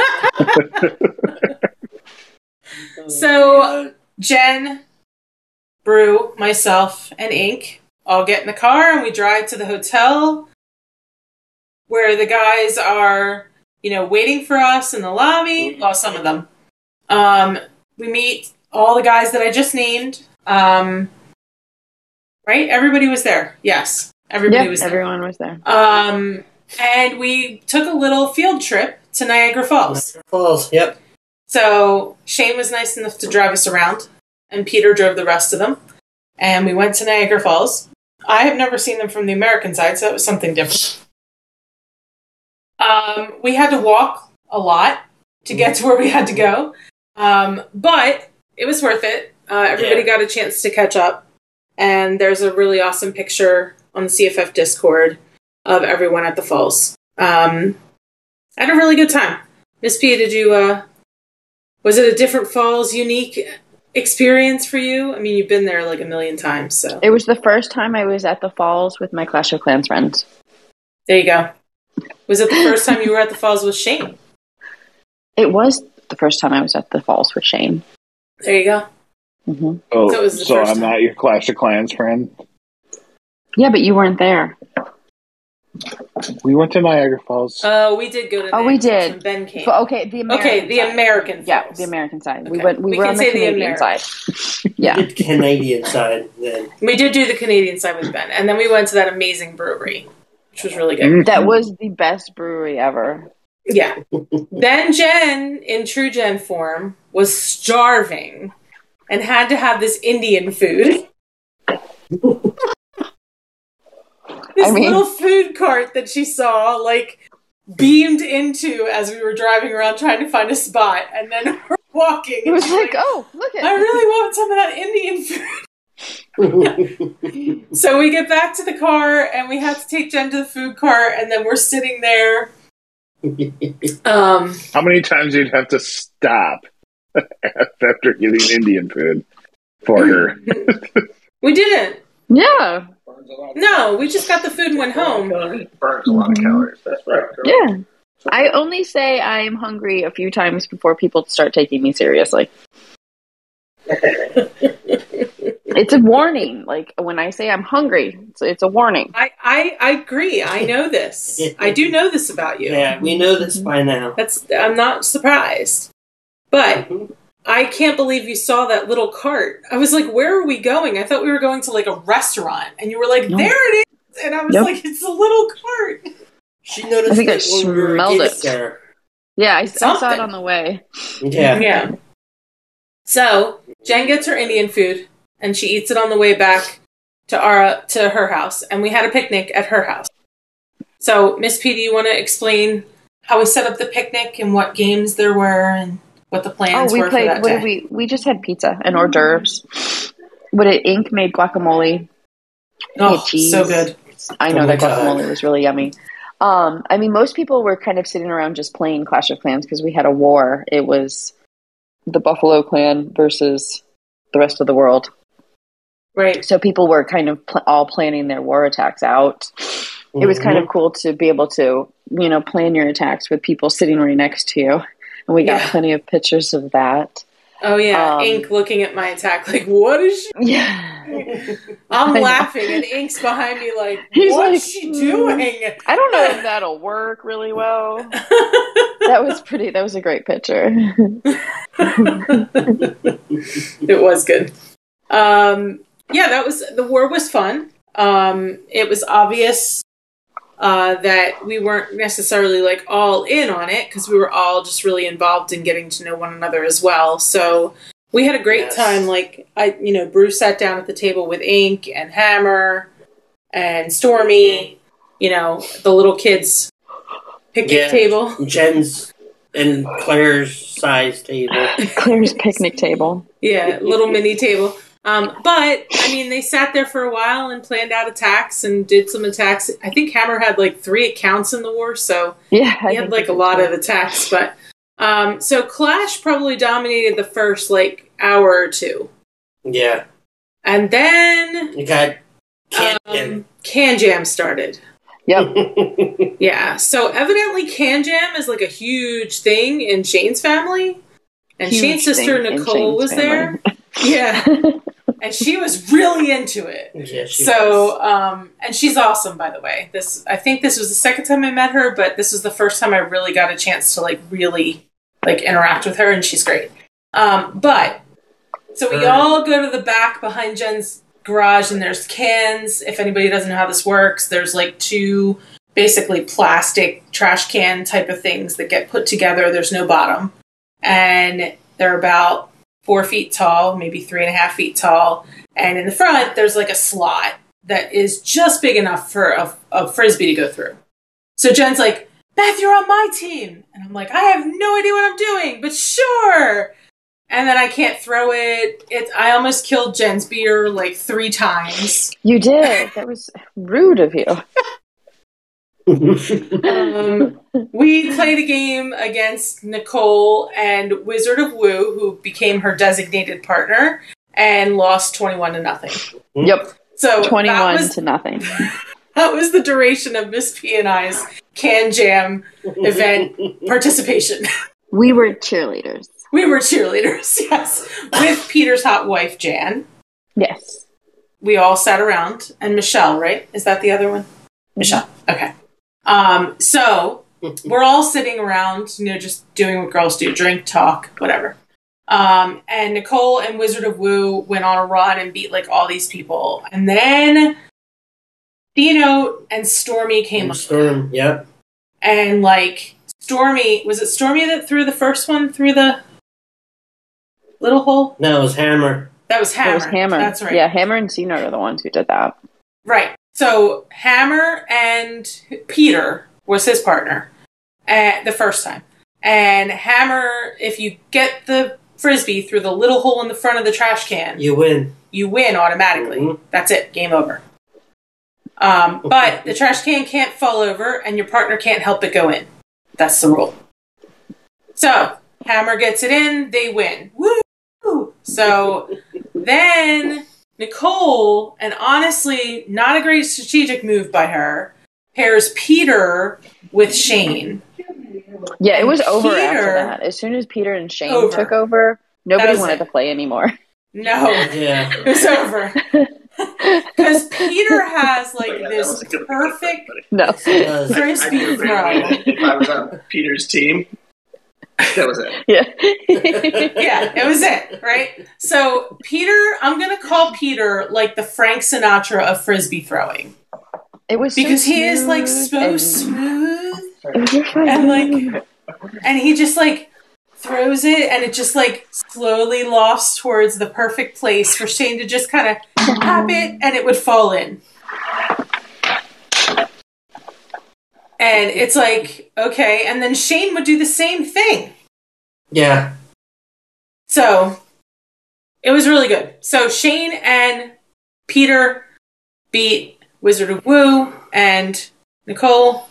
So, Jen, Brew, myself, and Ink all get in the car and we drive to the hotel where the guys are, you know, waiting for us in the lobby. Well, some of them. Um, we meet all the guys that I just named. Um, right? Everybody was there. Yes. Everybody yeah, was there. Everyone was there. Um, and we took a little field trip to Niagara Falls. Niagara Falls, yep. So Shane was nice enough to drive us around, and Peter drove the rest of them. And we went to Niagara Falls. I have never seen them from the American side, so that was something different. Um, we had to walk a lot to get to where we had to go, um, but it was worth it. Uh, everybody yeah. got a chance to catch up, and there's a really awesome picture on the C F F Discord of everyone at the falls. Um, I had a really good time. Miss P, did you, uh, was it a different falls, unique experience for you? I mean, you've been there like a million times, so. It was the first time I was at the falls with my Clash of Clans friends. There you go. Was it the first time you were at the falls with Shane? It was the first time I was at the falls with Shane. There you go. Mm-hmm. Oh, so, it was the so first I'm time. not your Clash of Clans friend? Yeah, but you weren't there. We went to Niagara Falls. Oh, uh, we did go to Niagara Oh, we Falls did. when Ben came. But, okay, the American Okay, the side. American Falls. Yeah, the American side. Okay. We went. We, we were can on the say the Canadian Ameri- side. Yeah, the Canadian side. Then we did do the Canadian side with Ben, and then we went to that amazing brewery, which was really good. Mm-hmm. That was the best brewery ever. Yeah. Then Jen, in true Jen form, was starving and had to have this Indian food. This I mean, little food cart that she saw, like, beamed into as we were driving around trying to find a spot, and then we're walking. It was and like, like, oh, look at I really want some of that Indian food. So we get back to the car, and we have to take Jen to the food cart, and then we're sitting there. Um, How many times you'd have to stop after getting Indian food for her? we didn't. Yeah. No, we just got the food and went home. Burns a lot of calories. That's right. Yeah. I only say I'm hungry a few times before people start taking me seriously. It's a warning. Like, when I say I'm hungry, it's, it's a warning. I, I, I agree. I know this. I do know this about you. yeah, we know this by now. That's I'm not surprised. But I can't believe you saw that little cart. I was like, where are we going? I thought we were going to like a restaurant. And you were like, No. there it is. And I was Nope. like, it's a little cart. She noticed I think I it when we were smelled kids it. there. Yeah, I, I saw Something. it on the way. Yeah. Yeah. So Jen gets her Indian food and she eats it on the way back to our to her house. And we had a picnic at her house. So Miss P, do you want to explain how we set up the picnic and what games there were and what the plans Oh, we were played. for that What day? did we? We just had pizza and hors d'oeuvres. What did Ink made guacamole? Oh, Had cheese. so good. I know Oh my that God. guacamole was really yummy. Um, I mean, most people were kind of sitting around just playing Clash of Clans because we had a war. It was the Buffalo Clan versus the rest of the world. Right. So people were kind of pl- all planning their war attacks out. Mm-hmm. It was kind of cool to be able to, you know, plan your attacks with people sitting right next to you. And we got Yeah. plenty of pictures of that. Oh, yeah. Um, Ink looking at my attack like, what is she? Yeah. I'm I know. laughing, and Ink's behind me like, He's what's like, she "Mm, doing? I don't know if that'll work really well. That was pretty, that was a great picture. It was good. Um, yeah, that was, the war was fun. Um, it was obvious uh, that we weren't necessarily like all in on it because we were all just really involved in getting to know one another as well. So we had a great Yes. time. Like, I, you know, Bruce sat down at the table with Ink and Hammer and Stormy, you know, the little kids' picnic Yeah. table. Jen's and Claire's size table. Claire's picnic table. Yeah, little mini table. Um, but, I mean, they sat there for a while and planned out attacks and did some attacks. I think Hammer had like three accounts in the war, so Yeah. I he had think like a so, lot too. of attacks. But um, so Clash probably dominated the first like hour or two. Yeah. And then You got um, Canyon. Can Jam started. Yep. Yeah, so evidently Can Jam is like a huge thing in Shane's family. And Huge Shane's sister thing in Nicole Shane's was family. there. Yeah. And she was really into it. Yeah, she So, um, and she's awesome, by the way. This, I think this was the second time I met her, but this was the first time I really got a chance to like really like interact with her, and she's great. Um, but so we Her- all go to the back behind Jen's garage, and there's cans. If anybody doesn't know how this works, there's like two basically plastic trash can type of things that get put together. There's no bottom, and they're about four feet tall, maybe three and a half feet tall. And in the front, there's like a slot that is just big enough for a, a frisbee to go through. So Jen's like, Beth, you're on my team. And I'm like, I have no idea what I'm doing, but sure. And then I can't throw it. It I almost killed Jen's beer like three times. You did. That was rude of you. Um, we played a game against Nicole and Wizard of Woo, who became her designated partner, and lost twenty-one to nothing. Yep. So that twenty-one was, to nothing. that was the duration of Miss P and I's Can Jam event participation. We were cheerleaders. We were cheerleaders, yes, with Peter's hot wife, Jan. Yes. We all sat around, and Michelle, right? Is that the other one? Michelle. Okay. Um, so we're all sitting around, you know, just doing what girls do, drink, talk, whatever. Um, and Nicole and Wizard of Woo went on a run and beat like all these people. And then Dino and Stormy came up. Storm, yep. And like Stormy, was it Stormy that threw the first one through the little hole? No, it was Hammer. That was Hammer. It was Hammer. That's right. Yeah, Hammer and Cena are the ones who did that. Right. So Hammer and Peter was his partner at the first time. And Hammer, if you get the frisbee through the little hole in the front of the trash can, You win. you win automatically. Mhm. That's it. Game over. Um, but the trash can can't fall over, and your partner can't help it go in. That's the rule. So Hammer gets it in. They win. Woo! So then Nicole, and honestly, not a great strategic move by her, pairs Peter with Shane. Yeah, it was over Peter- after that. As soon as Peter and Shane Over. took over, That nobody was wanted it. to play anymore. No, Yeah. it was over. Because Peter has like Oh, yeah, that this was a good perfect No. It was. I frisbee do agree. throw. If I was on Peter's team, that was it. Yeah. Yeah, it was it, right? So Peter, I'm gonna call Peter like the Frank Sinatra of frisbee throwing. It was so Because he is like smooth so and- smooth. It was your friend. And like and he just like throws it, and it just like slowly lofts towards the perfect place for Shane to just kind of tap it, and it would fall in. And it's like, okay, and then Shane would do the same thing. Yeah. So it was really good. So Shane and Peter beat Wizard of Woo, and Nicole.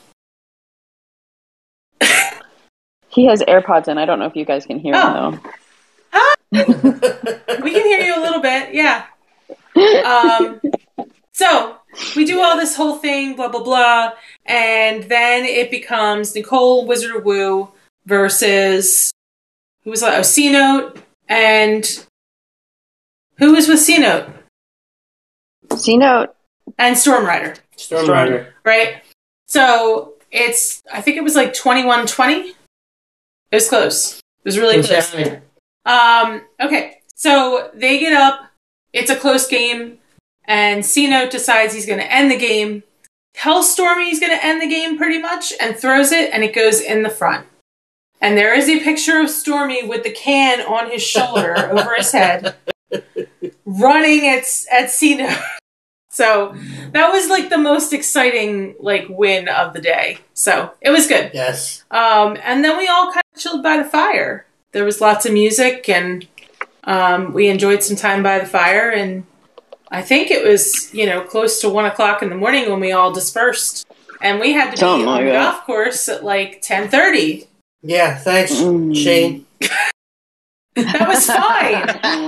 He has AirPods in. I don't know if you guys can hear Oh. him, though. Ah! We can hear you a little bit, yeah. Um, so, we do all this whole thing, blah, blah, blah, and then it becomes Nicole, Wizard of Woo, versus, who was that? Oh, C-Note, and who was with C-Note? C-Note. And Storm Rider. Storm Rider. Right? So, it's, I think it was like twenty-one twenty. It was close. It was really close. Um, okay, so they get up. It's a close game. And C-Note decides he's going to end the game. Tells Stormy he's going to end the game pretty much. And throws it. And it goes in the front. And there is a picture of Stormy with the can on his shoulder over his head. Running at, at C-Note. So that was like the most exciting like win of the day. So it was good. Yes. Um, and then we all kind of chilled by the fire. There was lots of music, and um, we enjoyed some time by the fire. And I think it was, you know, close to one o'clock in the morning when we all dispersed. And we had to Something be on like the that. golf course at like ten thirty. Yeah, thanks, Mm. Shane. That was fine.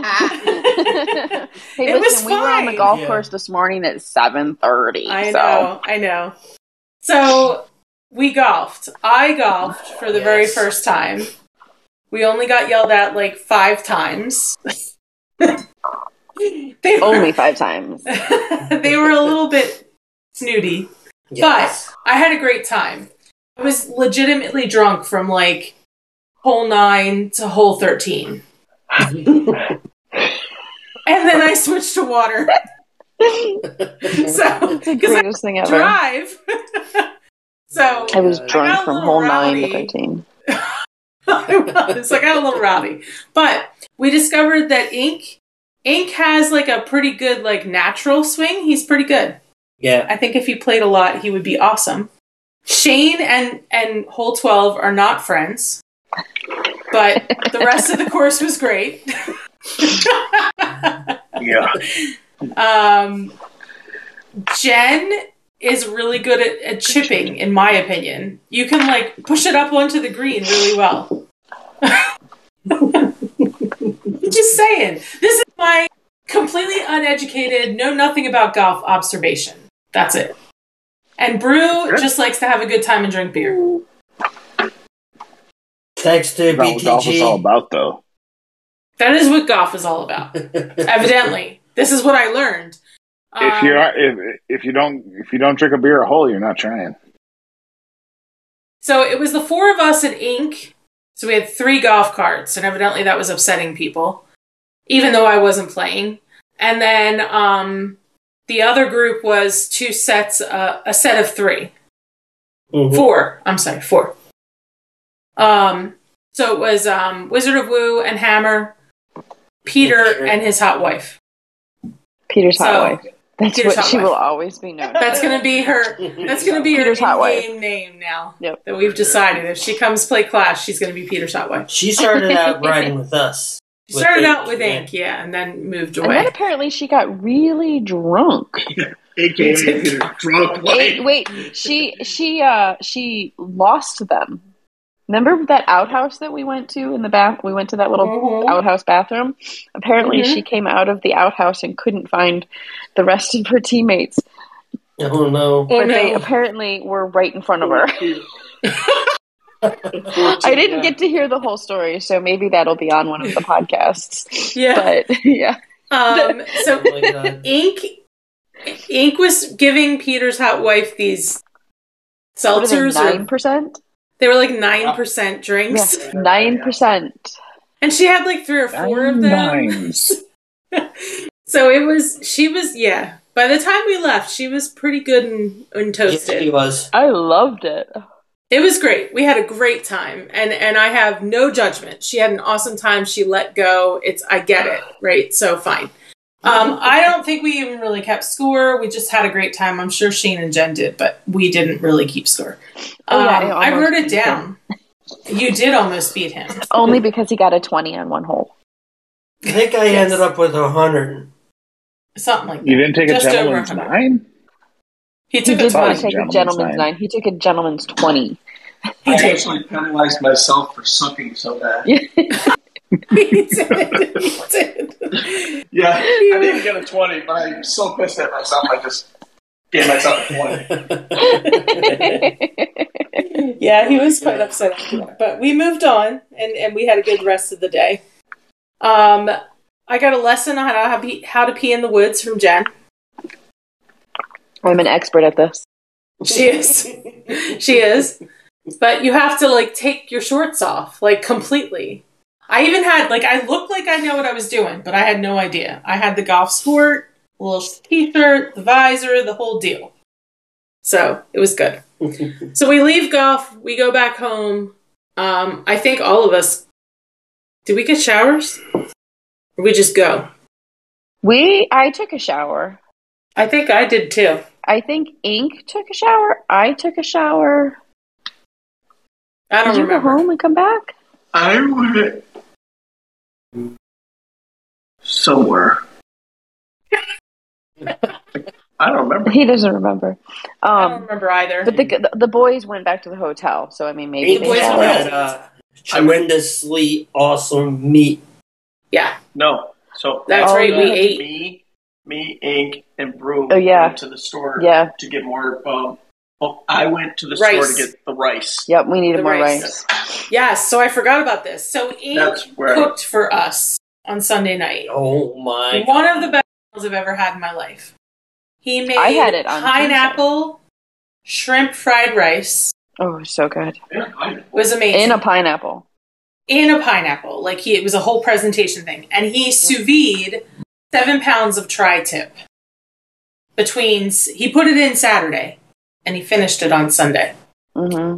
Hey, It was listen, we were on the fine. golf Yeah. course this morning at seven thirty. I so. know, I know. So we golfed. I golfed for the very Yes. first time. We only got yelled at like five times. They were, Only five times. they were a little bit snooty, Yes. but I had a great time. I was legitimately drunk from like hole nine to hole thirteen. And then I switched to water. It's So, the because I greatest thing ever. drive. So, I was I got drunk a from little hole nine to rowdy. thirteen. I was. I got a little rowdy. But we discovered that Ink, Ink has like a pretty good like natural swing. He's pretty good. Yeah. I think if he played a lot, he would be awesome. Shane and, and hole twelve are not friends. But the rest of the course was great. Yeah. Um, Jen is really good at, at chipping, in my opinion. You can like push it up onto the green really well. Just saying. This is my completely uneducated, know nothing about golf observation. That's it. And Brew just likes to have a good time and drink beer. Thanks to That's what golf is all B T G. about, though. That is what golf is all about. Evidently. This is what I learned. If Um, you are, if if you don't if you don't drink a beer a hole, you're not trying. So it was the four of us at Ink. So we had three golf carts, and evidently that was upsetting people, even though I wasn't playing. And then um, the other group was two sets, uh, a set of three. Mhm. Four. I'm sorry, four. Um, so it was um, Wizard of Woo and Hammer, Peter, Peter. and his hot wife. Peter's hot So, wife. That's Peter's what hot she wife. will always be known as. That's gonna be her. That's gonna be Peter's her hot wife. in-game name now. Yep. That we've decided. If she comes play class, she's gonna be Peter's hot wife. She started out riding with us. She With started Ink, out with yeah. Ink, yeah, and then moved And then away. apparently she got really drunk. A K A Peter drunk Wait, wife. wait, she she uh she lost them. Remember that outhouse that we went to in the bath? We went to that little Mhm. outhouse bathroom. Apparently, Mhm. she came out of the outhouse and couldn't find the rest of her teammates. Oh no. Oh, But they no. apparently were right in front of her. I didn't get to hear the whole story, so maybe that'll be on one of the podcasts. Yeah. But yeah, Um, so Oh my god. Ink, Ink was giving Peter's hot wife these seltzers. nine Or, percent. they were like nine percent drinks, Yeah, nine percent. and she had like three or four of them. Nines. So it was. She was. Yeah. By the time we left, she was pretty good and, and Yes, toasted. he was. I loved it. It was great. We had a great time, and and I have no judgment. She had an awesome time. She let go. It's I get it, right? So fine. Um, I don't think we even really kept score. We just had a great time. I'm sure Shane and Jen did, but we didn't really keep score. Oh, yeah, Um, I I wrote almost it down. You did almost beat him. Only because he got a twenty on one hole. I think I Yes. ended up with a hundred. Something like that. You didn't take Just a over gentleman's one hundred. nine? He He took a did not Gentleman's take a nine. gentleman's nine. He took a gentleman's twenty. He I did. actually penalized myself for sucking so bad. He did. He did. Yeah, I didn't get a twenty, but I'm so pissed at myself. I just gave myself a twenty. Yeah, he was quite upset after that. But we moved on, and, and we had a good rest of the day. Um, I got a lesson on how to pee, how to pee in the woods from Jen. I'm an expert at this. She is. She is. But you have to, like, take your shorts off, like, completely. I even had, like, I looked like I know what I was doing, but I had no idea. I had the golf sport, a little t-shirt, the visor, the whole deal. So, it was good. So, we leave golf, we go back home. Um, I think all of us, did we get showers? Or we just go? We, I took a shower. I think I did, too. I think Ink took a shower. I took a shower. I don't Did you remember. go home and come back? I went somewhere. I don't remember. He doesn't remember. I don't Um, remember either. but the the boys went back to the hotel, so I mean, maybe Ink they boys showered. went had a tremendously awesome meat. Yeah. No. So That's Oh, right, we yeah. ate. Me, me, Ink, and Broom Oh, yeah. went to the store Yeah. to get more. Um, well, I went to the Rice. store to get the rice. Yep, we needed The more rice. rice. Yes, so I forgot about this. So Ink That's where- cooked for us on Sunday night. Oh my! One of the best meals I've ever had in my life. He made I had it on pineapple shrimp fried rice. Oh, so good. Yeah, I, It was amazing. And a pineapple. In a pineapple. Like he, it was a whole presentation thing. And he sous vide seven pounds of tri-tip. Between, he put it in Saturday and he finished it on Sunday. Mm-hmm.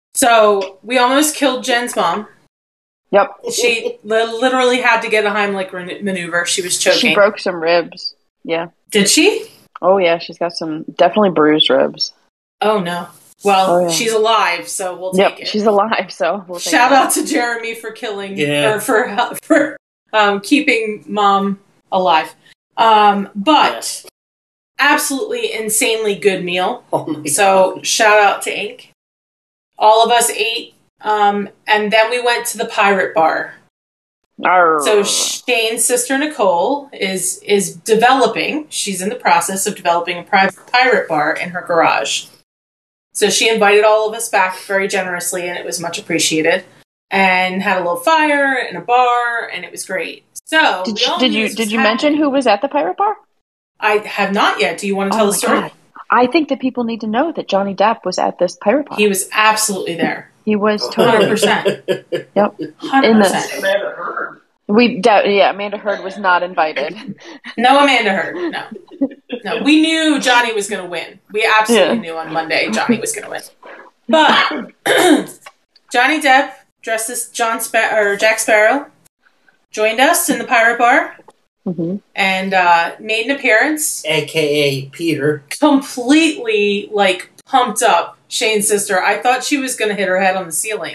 So we almost killed Jen's mom. Yep. She li- literally had to get a Heimlich ren- maneuver. She was choking. She broke some ribs. Yeah. Did she? Oh, yeah. She's got some definitely bruised ribs. Oh no. Well, Oh, yeah. she's alive, so we'll take Yep. it. She's alive, so we'll take Shout that. out to Jeremy for killing Yeah. or for for um, keeping mom alive. Um, but Yes. absolutely insanely good meal. Oh my So God. shout out to Ink. All of us ate, um, and then we went to the pirate bar. Arr. So Shane's sister Nicole is is developing. She's in the process of developing a private pirate bar in her garage. So she invited all of us back very generously, and it was much appreciated. And had a little fire and a bar, and it was great. So did we you, all did knew you this did was you mention happening. who was at the pirate bar? I have not yet. Do you want to Oh tell my the story? God. I think that people need to know that Johnny Depp was at this pirate bar. He was absolutely there, He was one hundred totally. percent, Yep. one hundred In the- percent. Amanda Heard. We de- yeah, Amanda Heard was not invited. No Amanda Heard. No, no. We knew Johnny was going to win. We absolutely Yeah. knew on Monday Johnny was going to win. But Johnny Depp, dressed as John Spa- or Jack Sparrow, joined us in the pirate bar hmm and uh, made an appearance. A K A Peter. Completely like pumped up. Shane's sister. I thought she was going to hit her head on the ceiling.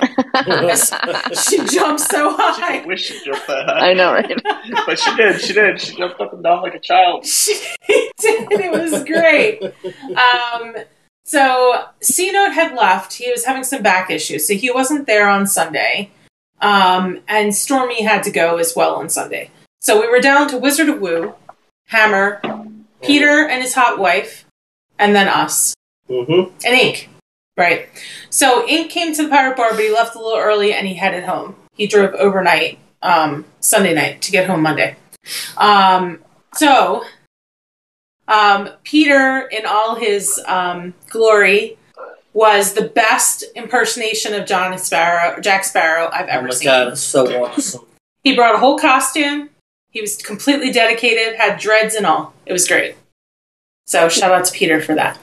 She jumped so high. I wish she jumped that high. I know, right? But she did. She did. She jumped up and down like a child. She did. It was great. Um, so C-Note had left. He was having some back issues, so he wasn't there on Sunday. Um, and Stormy had to go as well on Sunday. So we were down to Wizard of Woo, Hammer, Peter and his hot wife, and then us. Mm-hmm. And Ink. Right. So Ink came to the pirate bar, but he left a little early and he headed home. He drove overnight, um, Sunday night to get home Monday. Um, so, um, Peter, in all his um, glory, was the best impersonation of John Sparrow, Jack Sparrow I've Oh ever my seen. God, it's so awesome. He brought a whole costume. He was completely dedicated, had dreads and all. It was great. So, shout out to Peter for that.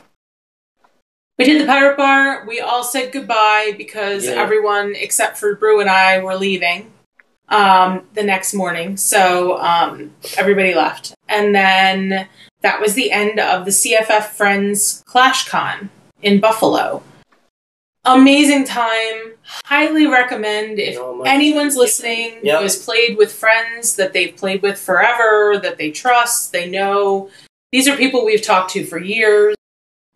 We did the pirate bar. We all said goodbye because Yeah. everyone except for Brew and I were leaving um, the next morning. So um, everybody left. And then that was the end of the C F F Friends ClashCon in Buffalo. Amazing time. Highly recommend if Oh my- anyone's listening Yep. who has played with friends that they've played with forever, that they trust, they know. These are people we've talked to for years.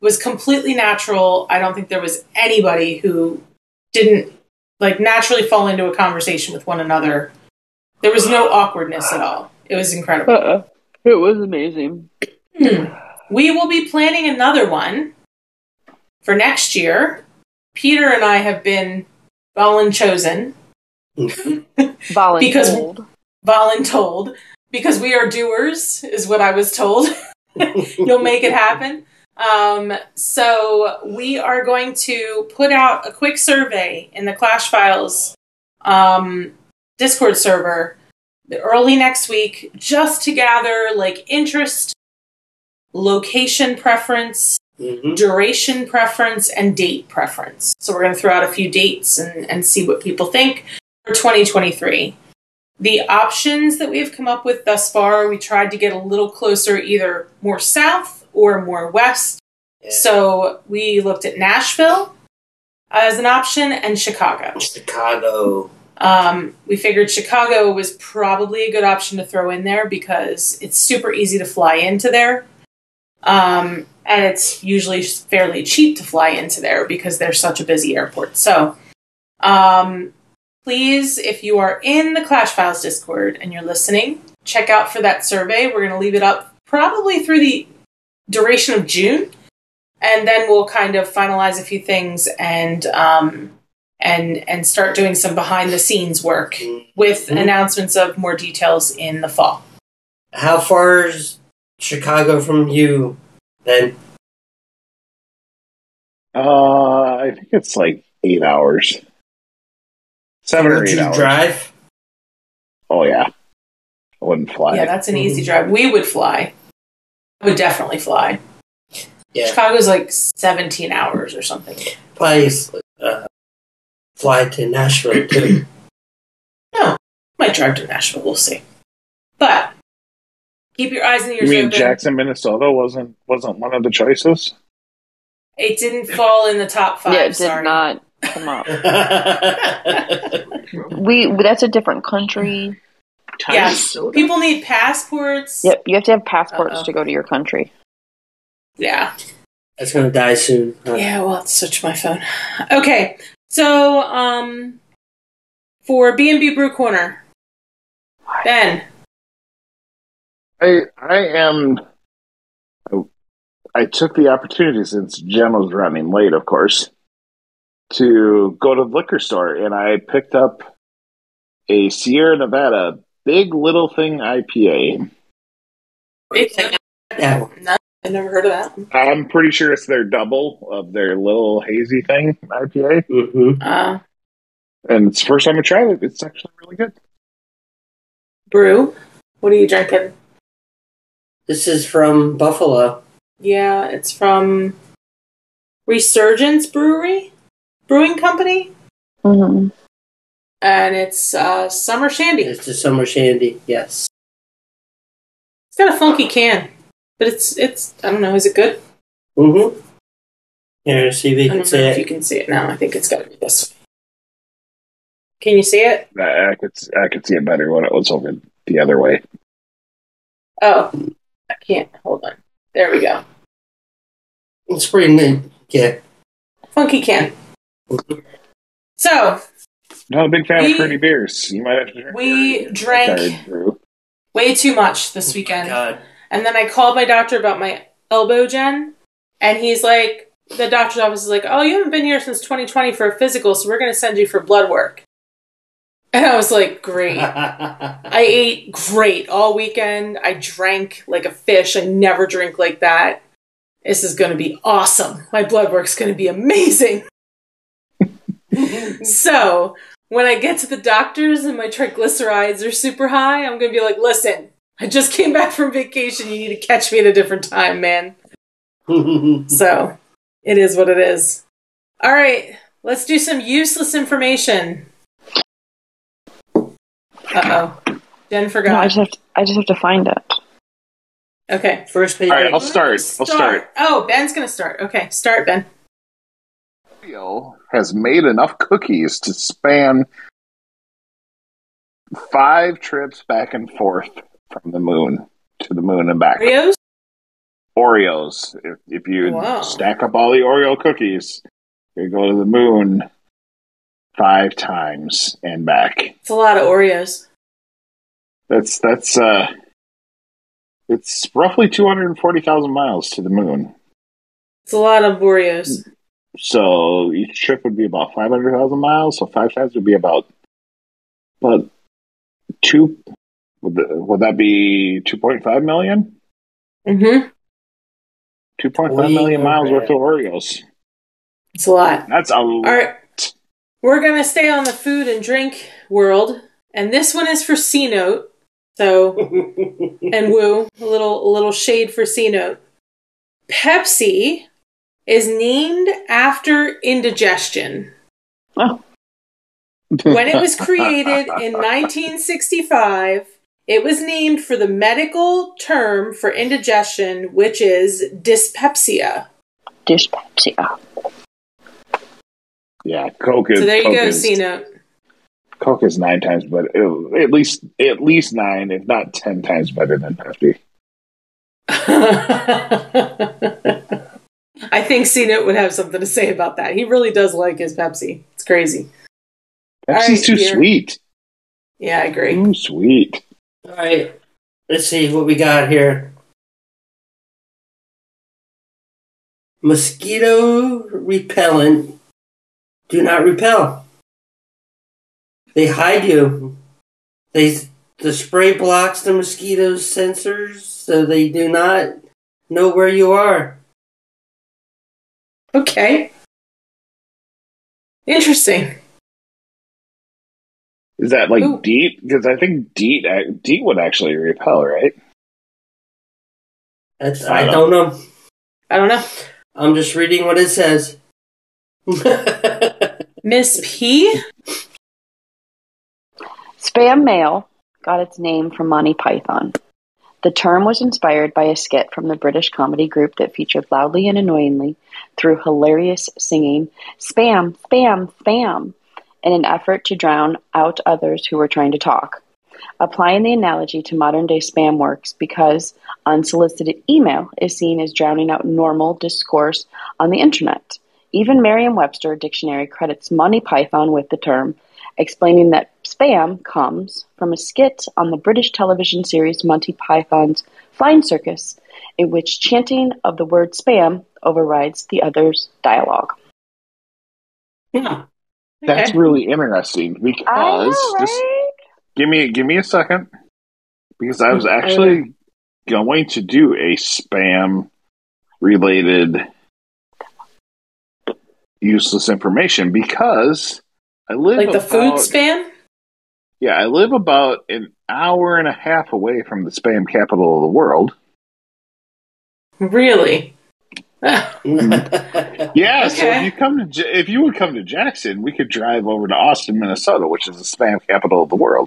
was completely natural. I don't think there was anybody who didn't like naturally fall into a conversation with one another. There was no awkwardness at all. It was incredible. Uh-uh. It was amazing. We will be planning another one for next year. Peter and I have been volunchosen. Voluntold. Because voluntold. Because we are doers, is what I was told. You'll make it happen. Um, so we are going to put out a quick survey in the Clash Files um, Discord server early next week, just to gather like interest, location preference, mm-hmm. duration preference, and date preference. So we're going to throw out a few dates and, and see what people think for twenty twenty-three. The options that we've come up with thus far, we tried to get a little closer, either more south or more west. Yeah. So we looked at Nashville as an option and Chicago. Chicago. Um, we figured Chicago was probably a good option to throw in there because it's super easy to fly into there. Um, and it's usually fairly cheap to fly into there because they're such a busy airport. So, um, please, if you are in the Clash Files Discord and you're listening, check out for that survey. We're going to leave it up probably through the duration of June, and then we'll kind of finalize a few things and um, and and start doing some behind the scenes work with mm-hmm. announcements of more details in the fall. How far is Chicago from you then? Uh, I think it's like eight hours. Seven or Would eight you hours. Drive? Oh yeah, I wouldn't fly. Yeah, that's an easy drive. We would fly. I would definitely fly. Yeah. Chicago's like seventeen hours or something. Probably uh, fly to Nashville too. No, might drive to Nashville. We'll see. But keep your eyes and ears You mean open. Jackson, Minnesota wasn't wasn't one of the choices? It didn't fall in the top five. Yeah, it did sorry. not come up. we that's a different country. Yes, people need passports. Yep, you have to have passports Uh-oh. to go to your country. Yeah. That's going to die soon. Huh? Yeah, well, I'll switch my phone. Okay, so um, for B and B Brew Corner, Ben. I I am. I, I took the opportunity, since Jen was running late, of course, to go to the liquor store, and I picked up a Sierra Nevada Big Little Thing I P A. That one. No, I never heard of that one. I'm pretty sure it's their double of their little hazy thing I P A. Mm-hmm. Uh, And it's the first time I tried it. It's actually really good. Brew, what are you drinking? This is from Buffalo. Yeah, it's from Resurgence Brewery, Brewing Company. Mm-hmm. And it's uh, Summer Shandy. It's the Summer Shandy, yes. It's got a funky can, but it's, it's I don't know, is it good? Mm-hmm. Here, see if you I can don't see know it. if you can see it now. I think it's got to be this way. Can you see it? I, I could I could see it better when it was over the other way. Oh, I can't. Hold on. There we go. It's pretty neat, yeah. Funky can. So, Not a big fan we, of fruity beers. You might have to drink. We drank Brew. way too much this weekend. God. And then I called my doctor about my elbow, Jen, and he's like, the doctor's office is like, oh, you haven't been here since twenty twenty for a physical, so we're going to send you for blood work. And I was like, great. I ate great all weekend. I drank like a fish. I never drink like that. This is going to be awesome. My blood work's going to be amazing. So, when I get to the doctor's and my triglycerides are super high, I'm going to be like, listen, I just came back from vacation. You need to catch me at a different time, man. So, it is what it is. All right, let's do some useless information. Uh-oh. Jen forgot. No, I just have to, I just have to find it. Okay. First page. All right, I'll start. I'll start. Oh, Ben's going to start. Okay, start, Ben. Oreo has made enough cookies to span five trips back and forth from the moon to the moon and back. Oreos? Oreos. If, if you Wow. stack up all the Oreo cookies, you go to the moon five times and back. It's a lot of Oreos. That's that's uh, it's roughly two hundred forty thousand miles to the moon. It's a lot of Oreos. So each trip would be about five hundred thousand miles. So five times would be about, but two. Would the, would that be two point five million? Mm-hmm. Two point five million miles worth of Oreos. It's a lot. That's a lot. All right. We're going to stay on the food and drink world. And this one is for C-Note. So, and Woo, a little, a little shade for C-Note. Pepsi is named after indigestion. Oh. When it was created in nineteen sixty-five, it was named for the medical term for indigestion, which is dyspepsia. Dyspepsia. Yeah, Coke is. So there you Coke go, is, C-Note. Coke is nine times better. At least, at least nine, if not ten times better than Pepsi. I think C-Note would have something to say about that. He really does like his Pepsi. It's crazy. Pepsi's right, too here. sweet. Yeah, I agree. Too sweet. All right, let's see what we got here. Mosquito repellent do not repel. They hide you. They the spray blocks the mosquitoes' sensors so they do not know where you are. Okay. Interesting. Is that like Ooh. DEET? Because I think DEET, DEET would actually repel, right? That's, I I don't don't know. I don't know. I'm just reading what it says. Miss P? Spam mail got its name from Monty Python. The term was inspired by a skit from the British comedy group that featured loudly and annoyingly, through hilarious singing, spam, spam, spam, in an effort to drown out others who were trying to talk. Applying the analogy to modern-day spam works because unsolicited email is seen as drowning out normal discourse on the internet. Even Merriam-Webster dictionary credits Monty Python with the term, explaining that spam comes from a skit on the British television series Monty Python's Flying Circus, in which chanting of the word spam overrides the other's dialogue. Yeah. That's Okay. really interesting because I know, right? just give me give me a second because I was actually going to do a spam related useless information because I live Like the about, food spam? Yeah, I live about an hour and a half away from the spam capital of the world. Really? Yeah, so Okay. if you come to J- if you would come to Jackson, we could drive over to Austin, Minnesota, which is the spam capital of the world.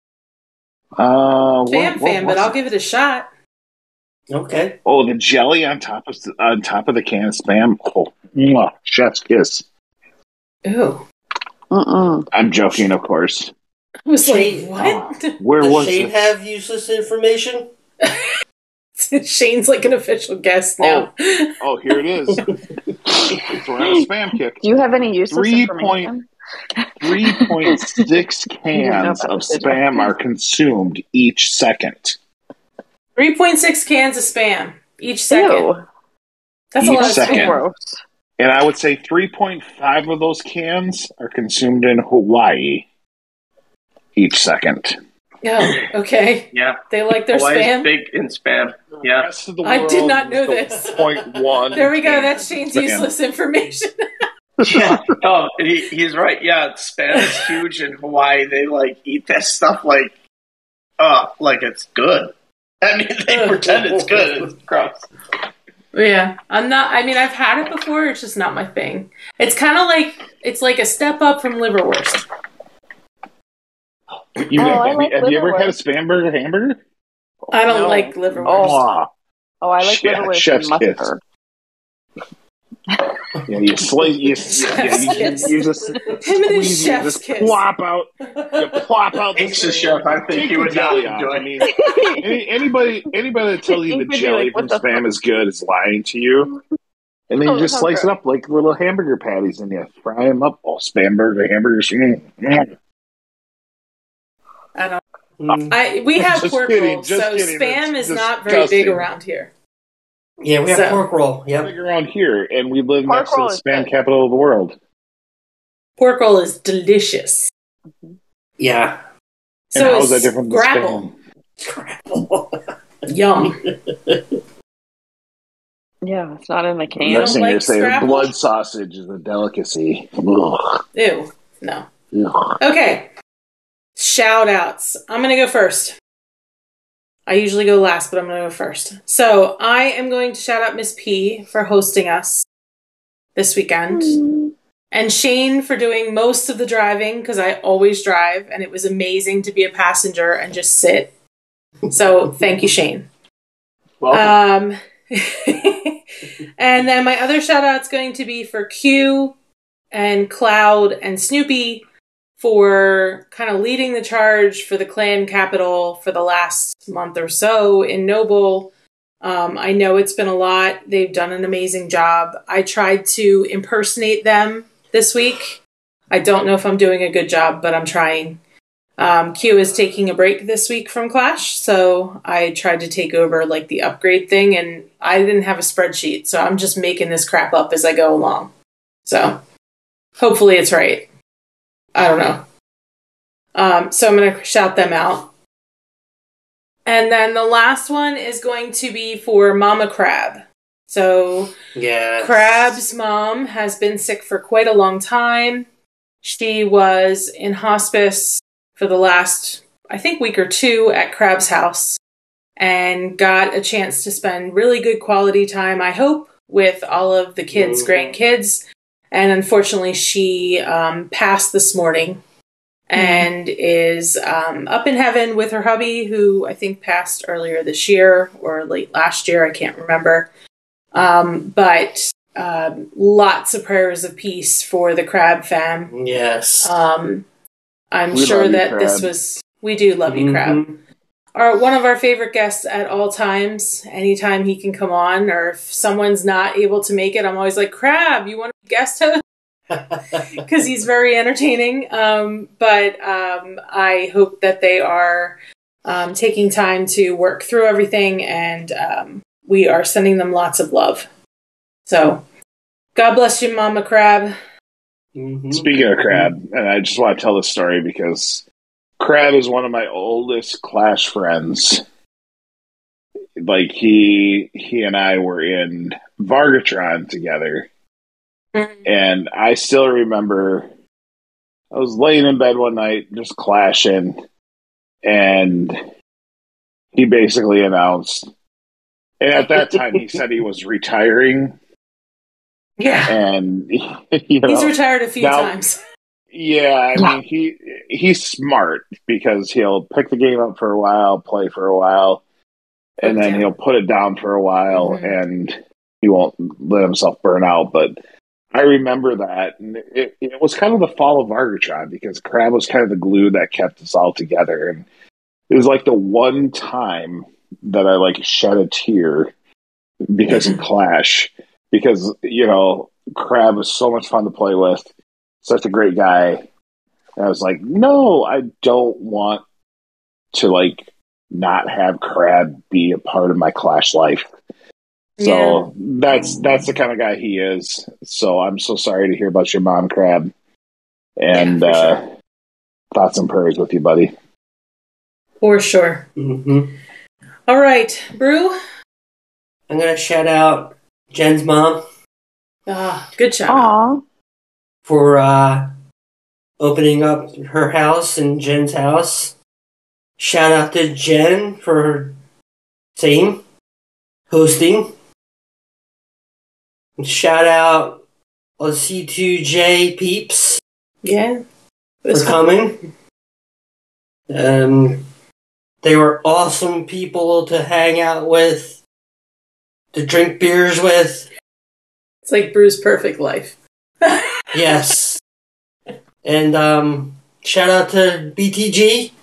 Uh, Fan what- what- fan, but what's I'll it? give it a shot. Okay. Oh, the jelly on top of on top of the can of spam. Oh, mwah, chef's kiss. Ooh. Mm-mm. I'm joking, of course. I was Shane- like, what? Where Does was Shane it? have useless information? Shane's like an official guest now. Oh, here it is. So we're on a spam kick. Do you have any useless Three information? Three point six didn't know cans about of this, did spam you? are consumed each second. three point six cans of spam each second. Ew. That's a Each lot of second. spam. Gross. And I would say three point five of those cans are consumed in Hawaii each second. Oh, okay. Yeah. They like their Hawaii's spam. big in spam. Yeah. The rest of the I did world not know is the this. zero point one There we go. cans That's of Shane's spam. useless information. Yeah. Oh, he, he's right. Yeah, spam is huge in Hawaii. They like eat that stuff like, uh, like it's good. I mean, they pretend it's good. It's gross. Yeah, I'm not. I mean, I've had it before. It's just not my thing. It's kind of like it's like a step up from liverwurst. You, Oh, have, I have like you- have you ever had a liverwurst. spam burger hamburger? I don't No. like liverwurst. Mwah. Oh, I like Yeah, liverwurst chef's and kiss. mustard. Yeah, you slice, you, yeah, you, kiss. you just Him and his squeeze, you chef's just kiss. plop out, you plop out the Thanks to chef. I think Take he the would not jelly off. enjoy. I mean, any, anybody, anybody that tells you He the would be jelly like, from what the Spam is good is lying to you. And then you Oh, just how slice gross. it up like little hamburger patties, and you fry them up. Oh, Spam burger, hamburgers. Mm, mm. I don't. Mm. I we have Just pork kidding, rolls, just so kidding. Spam It's is not very big disgusting. around here. Yeah, we have So- pork roll. Yep. Big around here, and we live Pork next to roll the is Spam good. capital of the world. Pork roll is delicious. Yeah. And So how is is that different than Scrapple. Spam? Yum. Yeah, it's not in the You can. don't Next thing like you're saying, Scrapple? blood sausage is a delicacy. Ugh. Ew. No. Ugh. Okay. Shout outs. I'm going to go first. I usually go last, but I'm going to go first. So I am going to shout out Miss P for hosting us this weekend. And Shane for doing most of the driving because I always drive and it was amazing to be a passenger and just sit. So thank you, Shane. Welcome. Um, and then my other shout out's going to be for Q and Cloud and Snoopy for kind of leading the charge for the clan capital for the last month or so in Noble. Um, I know it's been a lot. They've done an amazing job. I tried to impersonate them this week. I don't know if I'm doing a good job, but I'm trying. Um, Q is taking a break this week from Clash, so I tried to take over like the upgrade thing, and I didn't have a spreadsheet, so I'm just making this crap up as I go along. So hopefully it's right. I don't know. Um, so I'm going to shout them out. And then the last one is going to be for Mama Crab. So Yeah. Crab's mom has been sick for quite a long time. She was in hospice for the last, I think, week or two at Crab's house and got a chance to spend really good quality time, I hope, with all of the kids' Mhm. grandkids. And unfortunately, she um, passed this morning and is um, up in heaven with her hubby, who I think passed earlier this year or late last year. I can't remember. Um, but um, lots of prayers of peace for the Crab fam. Yes. Um, I'm We sure love you, that this Crab. was, we do love you, Crab. Mhm. Are one of our favorite guests at all times. Anytime he can come on, or if someone's not able to make it, I'm always like, Crab, you want to be guest host? Because he's very entertaining. Um, but um, I hope that they are um, taking time to work through everything, and um, we are sending them lots of love. So, God bless you, Mama Crab. Mhm. Speaking of Crab, and I just want to tell this story because Crab is one of my oldest Clash friends. Like he he and I were in Vargatron together. And I still remember I was laying in bed one night just clashing, and he basically announced, and at that time he said he was retiring, Yeah. and you know, He's retired a few now- times. yeah, I mean he he's smart because he'll pick the game up for a while, play for a while, and Put it then down. he'll put it down for a while, Mhm. and he won't let himself burn out. But I remember that, and it, it was kind of the fall of Vargatron because Crab was kind of the glue that kept us all together, and it was like the one time that I like shed a tear because of Clash, because you know Crab was so much fun to play with, such a great guy. And I was like, no, I don't want to like not have Crab be a part of my Clash life. So that's that's the kind of guy he is. So I'm so sorry to hear about your mom, Crab. And Yeah, for uh, sure. thoughts and prayers with you, buddy. For sure. Mhm. All right, Brew. I'm gonna shout out Jen's mom Ah, good job. Aw. for uh, opening up her house and Jen's house. Shout out to Jen for her same hosting. And shout out all C two J peeps Yeah. It for was fun. coming. Um, they were awesome people to hang out with, to drink beers with. It's like Brew's perfect life. Yes. And um, shout out to B T G.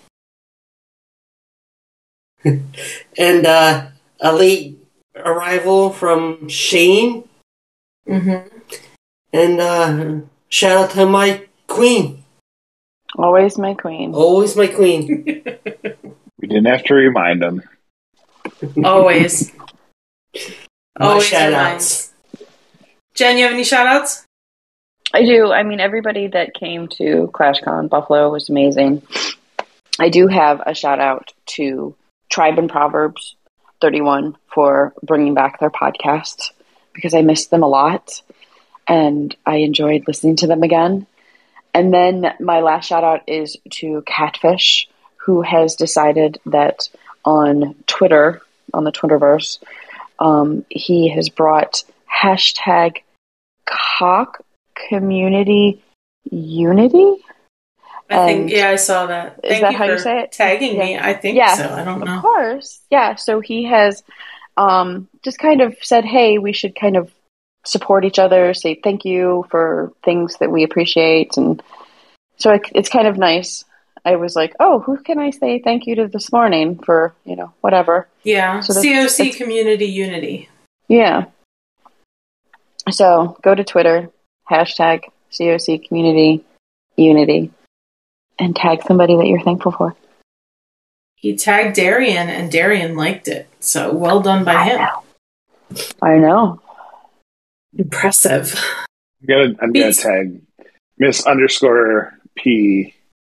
And uh, a late arrival from Shane. Mm-hmm. And uh, shout out to my queen. Always my queen. Always my queen. We didn't have to remind them. Always. My Always shout reminds. outs. Jen, you have any shout outs? I do. I mean, everybody that came to ClashCon Buffalo was amazing. I do have a shout out to Tribe and Proverbs thirty-one for bringing back their podcast because I missed them a lot and I enjoyed listening to them again. And then my last shout out is to Catfish, who has decided that on Twitter, on the Twitterverse, um, he has brought hashtag cock community unity. I think, And yeah, I saw that. is Thank that you how you for say it? tagging Yeah. me. I think Yeah, so. I don't know. Of course. Yeah. So he has um, just kind of said, hey, we should kind of support each other, say thank you for things that we appreciate. And so it, it's kind of nice. I was like, oh, who can I say thank you to this morning for, you know, whatever. Yeah. So that's- C O C that's- Community Unity. Yeah. So go to Twitter, hashtag C O C Community Unity, and tag somebody that you're thankful for. He tagged Darian, and Darian liked it. So well done by him. I know. Impressive. I'm gonna, I'm gonna Beats- tag Miss underscore P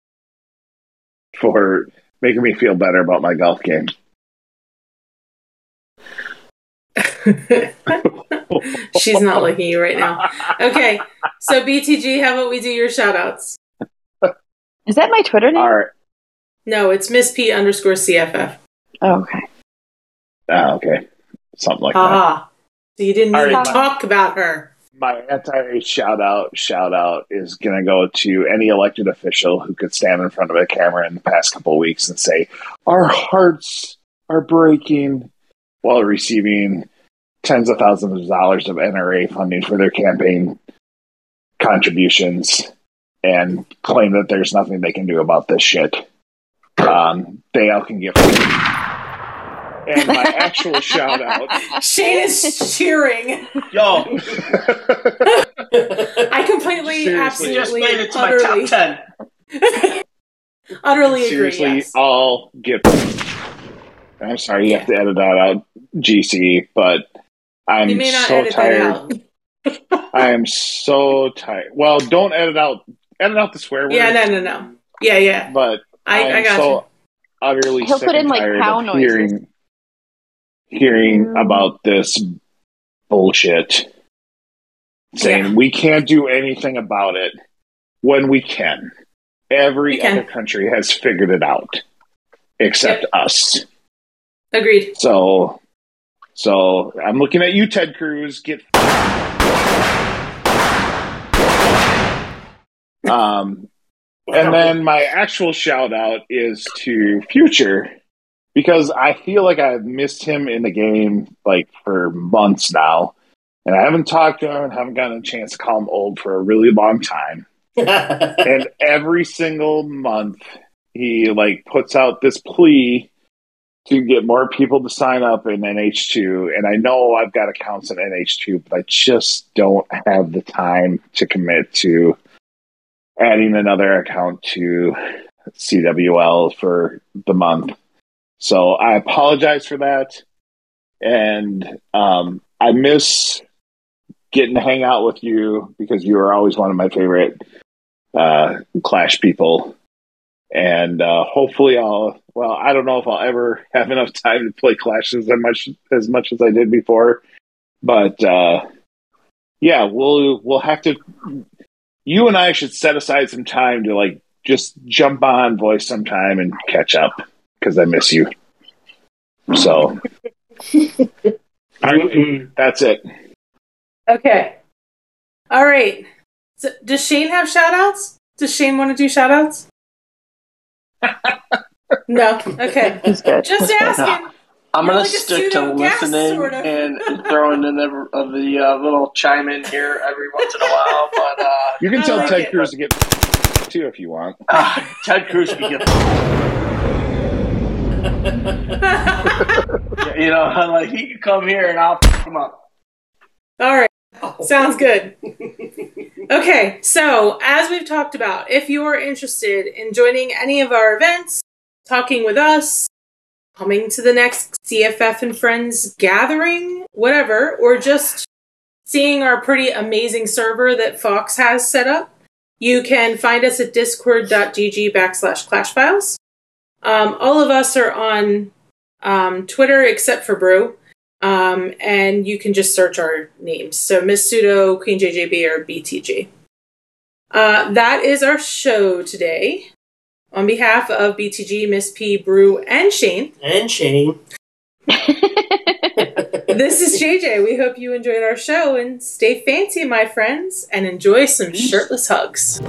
for making me feel better about my golf game. She's not looking at you right now. Okay. So B T G, how about we do your shout outs? Is that my Twitter name? All right. No, it's Miss P underscore C F F. Oh, okay. Ah, okay. Something like that. Haha. So you didn't All even right. talk about her. My anti shout out shout out is going to go to any elected official who could stand in front of a camera in the past couple of weeks and say, our hearts are breaking, while receiving tens of thousands of dollars of N R A funding for their campaign contributions and claim that there's nothing they can do about this shit. Um, they all can get And my actual shout out. Shane is cheering. Yo, I completely, Seriously. just absolutely, made it to my utterly, top ten. utterly agree. Seriously, Yes. all get. I'm sorry, you have to edit that out, G C, but I'm You may not so edit tired. that out. I am so tired. Well, don't edit out edit out the swear word. Yeah, no, no, no. Yeah, yeah. But I, am I got so you. utterly He'll sick put in, and like, tired cow of noises. hearing hearing Mm. about this bullshit. Saying Yeah. we can't do anything about it when we can. Every We can. other country has figured it out. Except Yep. us. Agreed. So, so I'm looking at you, Ted Cruz. Get um, and then my actual shout out is to Future because I feel like I've missed him in the game like for months now, and I haven't talked to him and haven't gotten a chance to call him old for a really long time. And every single month, he like puts out this plea to get more people to sign up in N H two. And I know I've got accounts in N H two, but I just don't have the time to commit to adding another account to C W L for the month. So I apologize for that. And um, I miss getting to hang out with you because you are always one of my favorite uh, Clash people. And uh, hopefully I'll, well, I don't know if I'll ever have enough time to play Clash as much as much as I did before. But uh, yeah, we'll we'll have to, you and I should set aside some time to like just jump on voice sometime and catch up because I miss you. So all right, that's it. Okay. All right. So, does Shane have shout outs? Does Shane want to do shout outs? No. Okay. He's good. Just He's good. asking. I'm You're gonna like a stick to pseudo-guest, listening sort of. and throwing in the, uh, the uh, little chime in here every once in a while. But uh, You can I tell like Ted it. Cruz to get too if you want. uh, Ted Cruz can get. You know, like he can come here and I'll f him up. All right. Sounds good. Okay, so as we've talked about, if you are interested in joining any of our events, talking with us, coming to the next C F F and Friends gathering, whatever, or just seeing our pretty amazing server that Fox has set up, you can find us at discord.gg backslash clashfiles. Um, all of us are on um, Twitter except for Brew. Um, and you can just search our names. So Miss Pseudo, Queen J J B, or B T G. Uh, that is our show today. On behalf of B T G, Miss P, Brew, and Shane. And Shane. This is J J. We hope you enjoyed our show and stay fancy, my friends, and enjoy some shirtless hugs.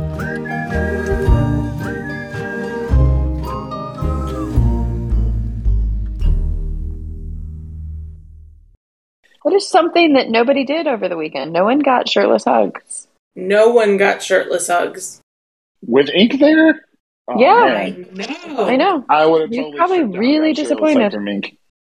What is something that nobody did over the weekend? No one got shirtless hugs. No one got shirtless hugs. With ink there? Oh, Yeah. man. No. I know. I would have You're totally probably stripped down really and got shirtless disappointed. like from ink.